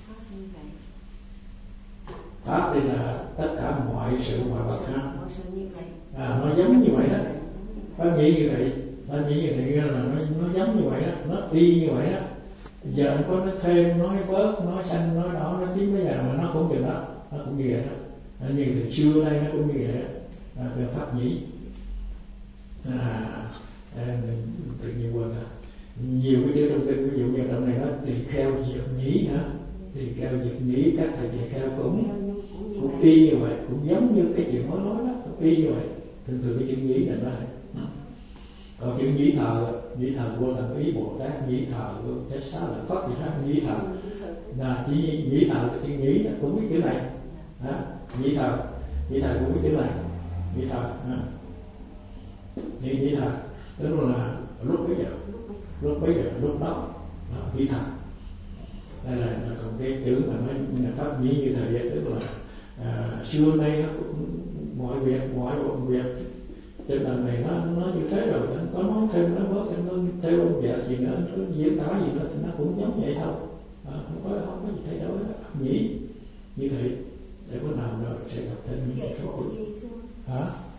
pháp đây là tất cả mọi sự mọi vật ha. À, nó giống như vậy đó. Pháp nhĩ như thị, pháp nhĩ như thị là nó nó giống như vậy đó, nó y như vậy đó. Giờ anh có nói thêm, nói bớt, nói xanh, nói đỏ, nói tím bây giờ mà nó cũng được đó, nó cũng như vậy đó. Nó như từ xưa đây nó cũng như vậy đó. À, về pháp nhĩ. À, à, tự nhiên quên rồi. Nhiều cái chữ trong kinh, ví dụ như trong này nó tỳ kheo diệt nhĩ hả? Tỳ kheo diệt nhĩ, các thầy tỳ kheo cũng cũng y như vậy, cũng giống như cái chuyện mới nói đó, cũng y như vậy. Thường thường cái chữ nhĩ này nó này. Còn chữ nhĩ thờ, nhĩ thờ vô thần ý Bồ Tát, nhĩ thờ vô Tết Xá Lợi Phất gì đó, nhĩ thờ. Là chỉ nhĩ thờ là chữ nhĩ là cũng biết chữ này. Hả? Nhĩ thờ, nhĩ thờ cũng biết chữ này. Nhĩ thờ, hả? Nhĩ nhĩ thờ, tức là lúc bấy giờ, lúc bấy giờ, lúc đó, nhĩ thờ. Đây là, là còn cái chữ mà nói là pháp nhĩ như thời vậy, tức là à, xưa nay nó cũng mọi việc, mọi việc trên đời này nó nó như thế rồi, anh có nói thêm, nói bớt, anh nói theo ông vợ gì nữa, anh có diễn tả gì nữa thì nó cũng giống vậy thôi, à, không có không có gì thay đổi đó, nhĩ như vậy để có nào rồi sẽ gặp thêm những số cụ. Hả?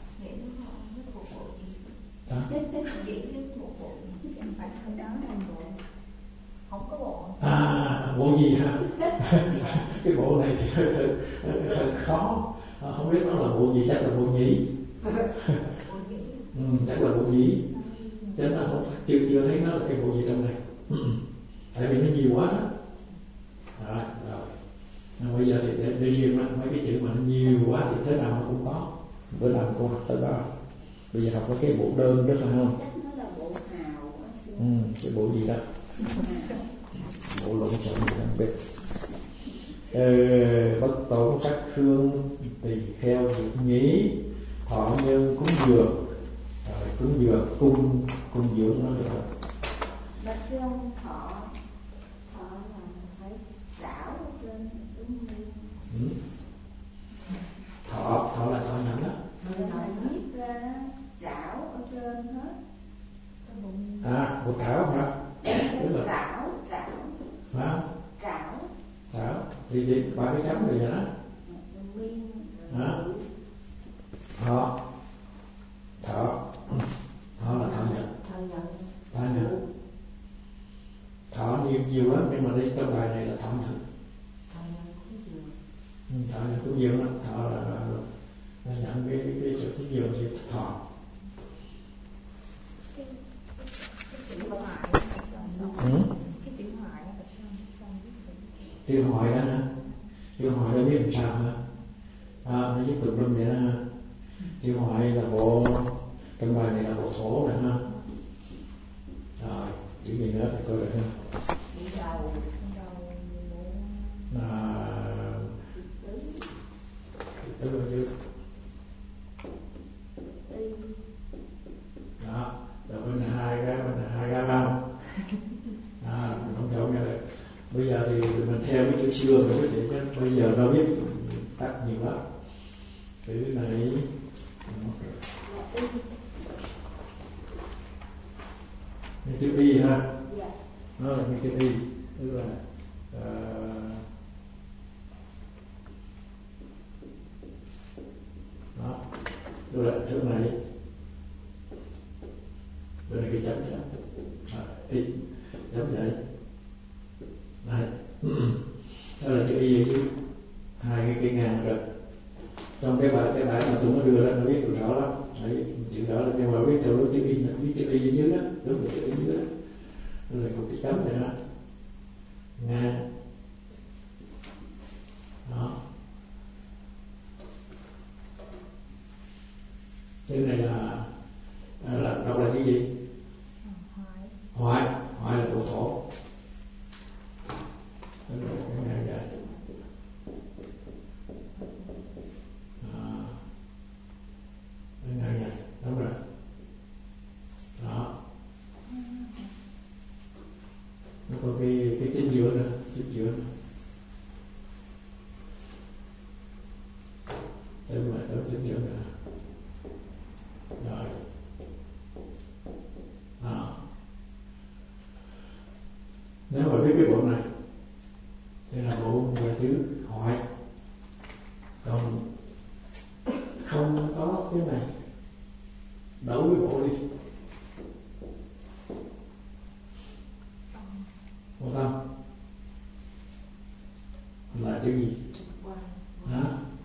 Hả?
Không có bộ.
À, bộ gì hả? Cái bộ này thì hơi, hơi, hơi khó, à, không biết nó là bộ gì, chắc là bộ nhĩ. Ừ, chắc là bộ nhĩ, chứ nó không, chưa chưa thấy nó là cái bộ gì trong này. Tại vì nó nhiều quá đó. Rồi, rồi. À, bây giờ thì để, để riêng đó, mấy cái chữ mà nó nhiều quá thì thế nào nó cũng có. Bữa nào cô học tới đó. Bây giờ học có cái bộ đơn đó phải không?
Chắc nó là bộ hào.
Ừ, cái bộ gì đó. Bộ lộn xộn gì đó không biết. Ờ, bất tổn sắc hương, tỳ kheo diệt nhĩ, thọ nhân cúng dường. Rồi cúng dường, cung, cung dưỡng nó được rồi.
Bạch sư ông thọ, thọ là phải rảo ở trên, đúng không?
Ừ. Thọ, thọ là thọ nhận đó.
Thọ viết ra, rảo ở trên hết.
À, bộ thảo hả? Tức là thì thì ba cái chấm rồi vậy đó. Đó. Thọ. Thọ. Thọ là thọ nhận. Thọ nhận. Thọ nhiều nhiều lắm, nhưng mà đi trong bài này là thọ nhận. Thọ nhận cúng dường đó. Thọ là, là, là, là nhận cái cái cái sự cúng dường thì thọ.
Cái chữ hoại
Ừ?
cái chữ hoại là sao sao
Chữ hoại đó hả? Chữ hoại đâu biết làm sao hả? À, nó viết tùm lum vậy đó ha. Chữ hoại là bộ, trong bài này là bộ thổ nè ha. Rồi, chữ gì nữa thì coi được ha. Là tứ bao nhiêu? Đó, rồi bên này hai cái, bên này hai cái không? À, mình không chọn ra được. Bây giờ thì mình theo cái chữ xưa rồi quý vị chứ bây giờ nó biết tắt nhiều lắm. Chữ này cái chữ y ha, nó là cái chữ y, tức là uh, đó, tức là chữ này, đây là cái chấm chấm, à, y chấm vậy, này, đó là chữ y chứ hai cái cái ngang rồi. Trong cái bài cái bài mà tôi mới đưa ra nó biết được rõ lắm. Đấy, chữ đó là nhưng mà biết theo đúng chữ y, biết chữ y ở dưới đó, đúng là chữ y dưới đó. Đó là cục cái chấm này đó, ngang, đó. Cái này là là đọc là cái gì? Hoại, hoại là bộ thổ. Đó là cái ngang vậy. Này này, đúng rồi. Đó. Nó có cái cái chính giữa nữa, chính giữa nữa. Đúng rồi, đúng chính giữa nữa. Rồi. Đó. Nếu mà biết cái bộ này thì là bộ về chữ hoại. Còn không có cái này, đấu với bộ đi. Bộ tâm là chữ gì? Hả?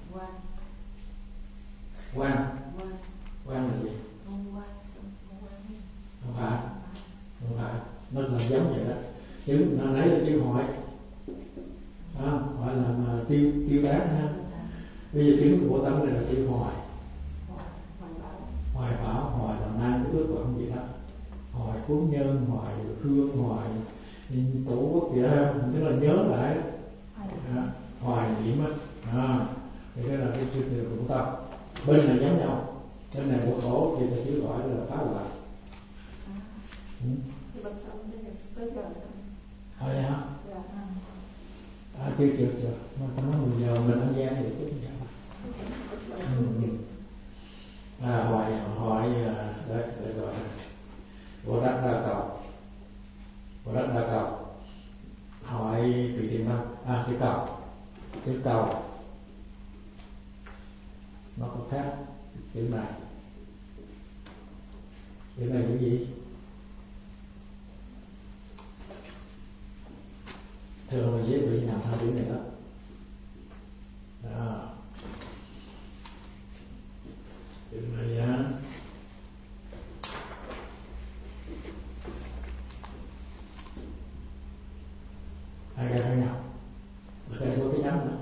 Quan. Quan là gì? Không phải. Không phải. Nó là giống vậy đó. Chữ nó lấy là chữ hoại. À, hoại là mà tiêu tiêu tán ha. Bây giờ chữ bộ tâm này là chữ hoại. Hoài bảo, hoài là mang cái ước vọng gì đó, hoài cuốn nhân, hoài hương, hoài tổ quốc vậy đó, tức là nhớ lại đó. À, hoài niệm á, à, thì cái là cái chữ từ của tâm. Bên này giống nhau, bên này bộ thổ thì là chữ gọi là phá hoại. Ừ. Thôi hả? À, chưa chưa chưa, mà tao nói mười giờ mình ăn gian thì cũng vậy. Ừ. À, hoài hỏi đấy để gọi bộ đất đa cầu, bộ đất đa cầu hỏi tùy tiện không? À, cái cầu, cái cầu nó có khác chữ này, chữ này cái gì? Thường là dễ bị nhầm hai chữ này đó. Đó. Chữ này á, hai cái khác nhau, ở đây có cái nhắm nữa,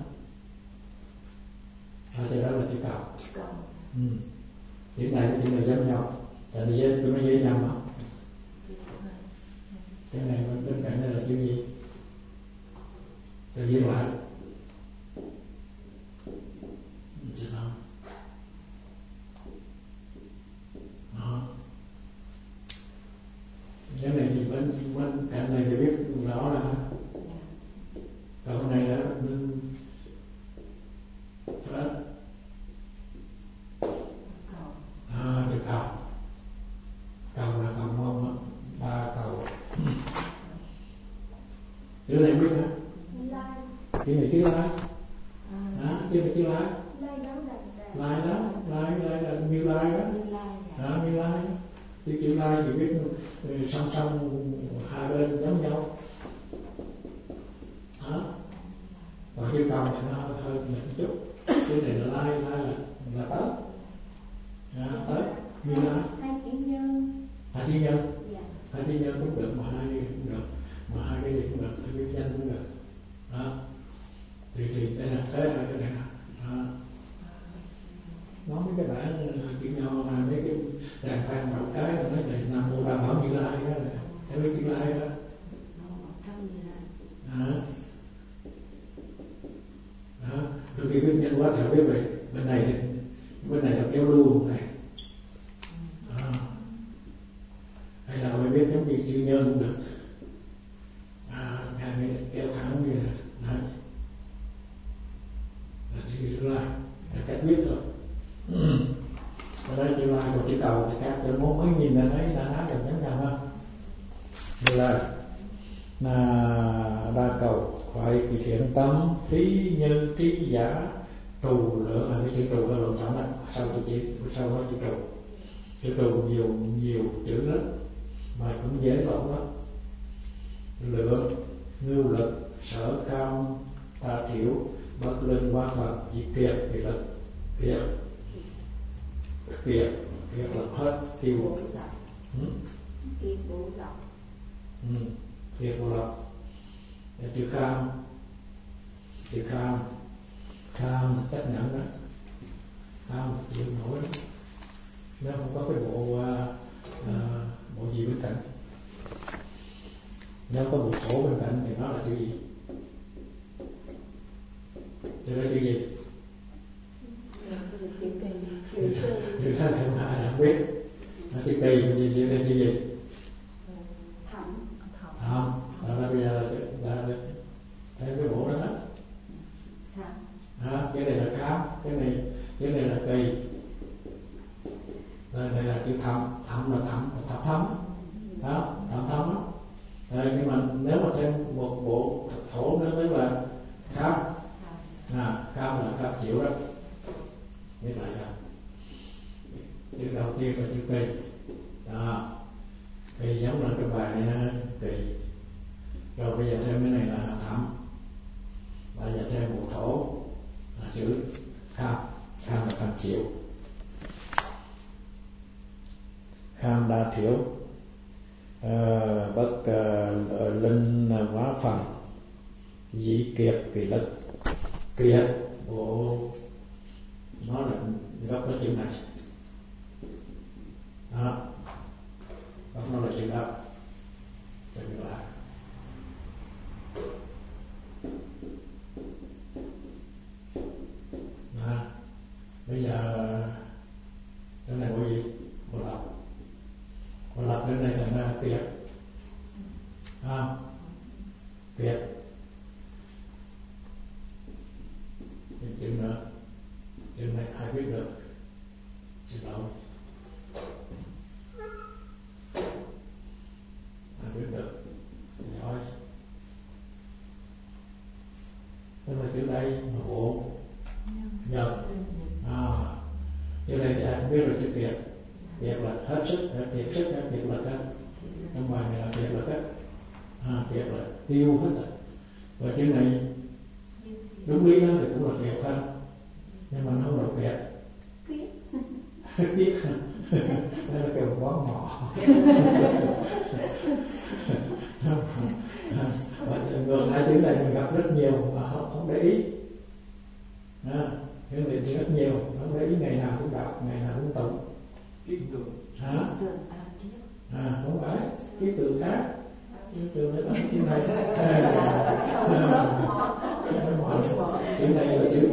ở đây đó là chữ cầu. Ừ. Chữ này với chữ này giống nhau, tại vì dễ, tụi nó dễ nhầm không? Cái này bên cạnh đây là chữ gì? Tự nhiên lại chữ không? Đó. Cái này thì bên bên cạnh này thì biết rõ là còn này là hết. À, chữ cầu. Cầu là cầu mông đó, ba cầu. Chữ này biết hả? chữ này chữ lai, đó, chữ này chữ lai, lai đó, lai lai là Như Lai đó, đó Như Lai, chữ chữ lai thì biết song song hai bên giống nhau, đó. Còn chữ cầu thì nó hơi nhẹ một chút, chữ này là lai, lai là là tới, đó, tới Như Lai,
hai chữ nhân,
hai chữ nhân, hai chữ nhân cũng được mà hai cũng được, mà hai cái gì cũng được, hai cái danh cũng được, đó. Thì thì đây là thế là cái này nè, đó. Nói mấy cái bản chữ nho là mấy cái đàn vang bảo cái nó nói là Nam Mô Đà Bảo Như Lai đó, thấy mấy chữ lai đó, đó. Đó, đôi khi biết nhân quá theo biết vậy, bên này thì bên này là kéo lưu này, đó. Hay là phải biết giống như chữ nhân cũng được, à, ngay kéo thẳng như này, đấy, là chữ lai, là cách biết thôi. Ừ. Ở đây chữ lai còn chữ cầu thì các chữ muốn mới nhìn là thấy đã nói được giống nhau không? Như là là đa cầu khoại kỳ thiện tâm thí như trí giả trù lượng là cái chữ trù ở lộn trọng đó, sau tôi chỉ sau đó chữ trù, chữ trù nhiều nhiều chữ lắm mà cũng dễ lộn lắm. Lượng ngưu lực sở kham tha thiểu bất linh qua phật dị kiệt kỳ lực kiệt kiệt kiệt lập hết tiêu
kiệt bộ lập,
ừ. Kiệt bộ lập là chữ kham, chữ kham kham là chấp nhận đó, kham là chịu nổi đó. Nếu không có cái bộ uh, uh, bộ gì bên cạnh, nếu có bộ khổ bên cạnh thì nó là chữ gì? Chữ đó chữ gì? Chữ đó thì không ai không biết. Nó chữ kỳ thì chữ đây chữ gì?
thẩm,
Không, đó là bây giờ là, là, là theo cái bộ đó hết. Đó, cái này là khám, cái này cái này là kỳ. Đây, đây là chữ thẩm, thẩm là thẩm, là thẩm thấm. Đó, thẩm thấm đó. Đây, nhưng mà nếu mà thêm một bộ thổ nữa tức là khám. À, khám là khám chịu đó. Biết lại không? Chữ đầu tiên là chữ kỳ. Đó. Kỳ giống là cái bài này ha, kỳ. Rồi bây giờ thêm cái này là thẩm. Bây giờ thêm một thổ là chữ kham. Kham là kham chịu. Kham đa thiểu. Uh, bất uh, linh hóa phần dĩ kiệt kỳ lực. Kiệt bộ nó là gốc nó chữ này, đó, gốc nó là chữ đó, chữ là đó. Bây giờ cái này bộ gì? Bộ lập, bộ lập đến đây thành ra kiệt, không? Kiệt, chữ nữa, chữ này ai biết được? Chữ đâu? Ai biết được? Giỏi. Tức là chữ đây là bộ nhân. À, chữ đây thì ai cũng biết rồi, chữ kiệt. Kiệt là hết sức, hết kiệt sức, hết kiệt lực hết. Trong bài này là kiệt lực hết. À, kiệt là tiêu hết rồi. Và chữ này đúng lý đó thì cũng là kiệt thôi, nhưng mà nó không là kiệt. Kiết đó là kêu quán mọ. Ngược lại chữ này mình gặp rất nhiều mà không, không để ý. À, chữ này thì rất nhiều, không để ý, ngày nào cũng đọc, ngày nào cũng tụng. Kiết tượng. Hả? À, không phải, kiết tượng khác. Kiết tượng đấy là chữ này. Chữ này là chữ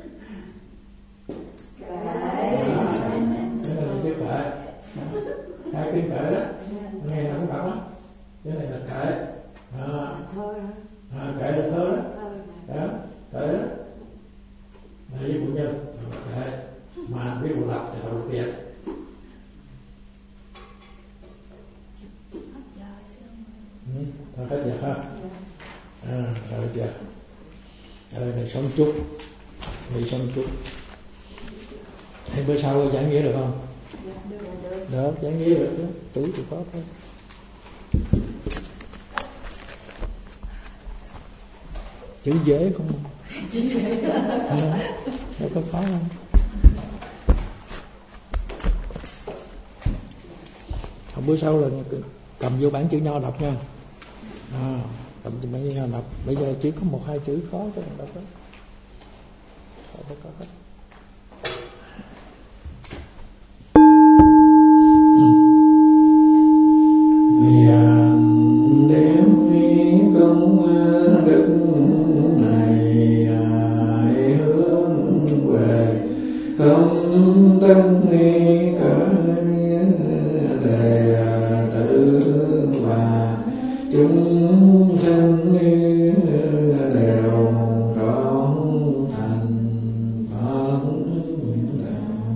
hai kinh kệ đó, ngày nào cũng đọc đó. Cái này là kệ, à, à, kệ là thơ đó, đó, kệ đó, là với phụ nhân, kệ, mà biết bộ lập thì đâu được tiền. Ừ, thôi hết giờ ha, à, rồi chưa?
Rồi để sống chút, nghỉ sống chút. Hay bữa sau giảng nghĩa được không? Được, giảng nghĩa được chứ, chữ thì có thôi. Chữ dễ không? Chữ dễ. Đâu có khó không? Không, bữa sau là cầm vô bản chữ nho đọc nha. À, cầm vô bản chữ nho đọc. Bây giờ chỉ có một hai chữ khó thôi đọc đó. Không có hết. Nguyện đem công đức này hướng về không tân cả đệ tử và chúng sanh đều trọn thành Phật đạo.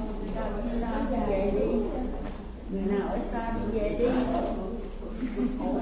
Người nào ở xa thì về đi.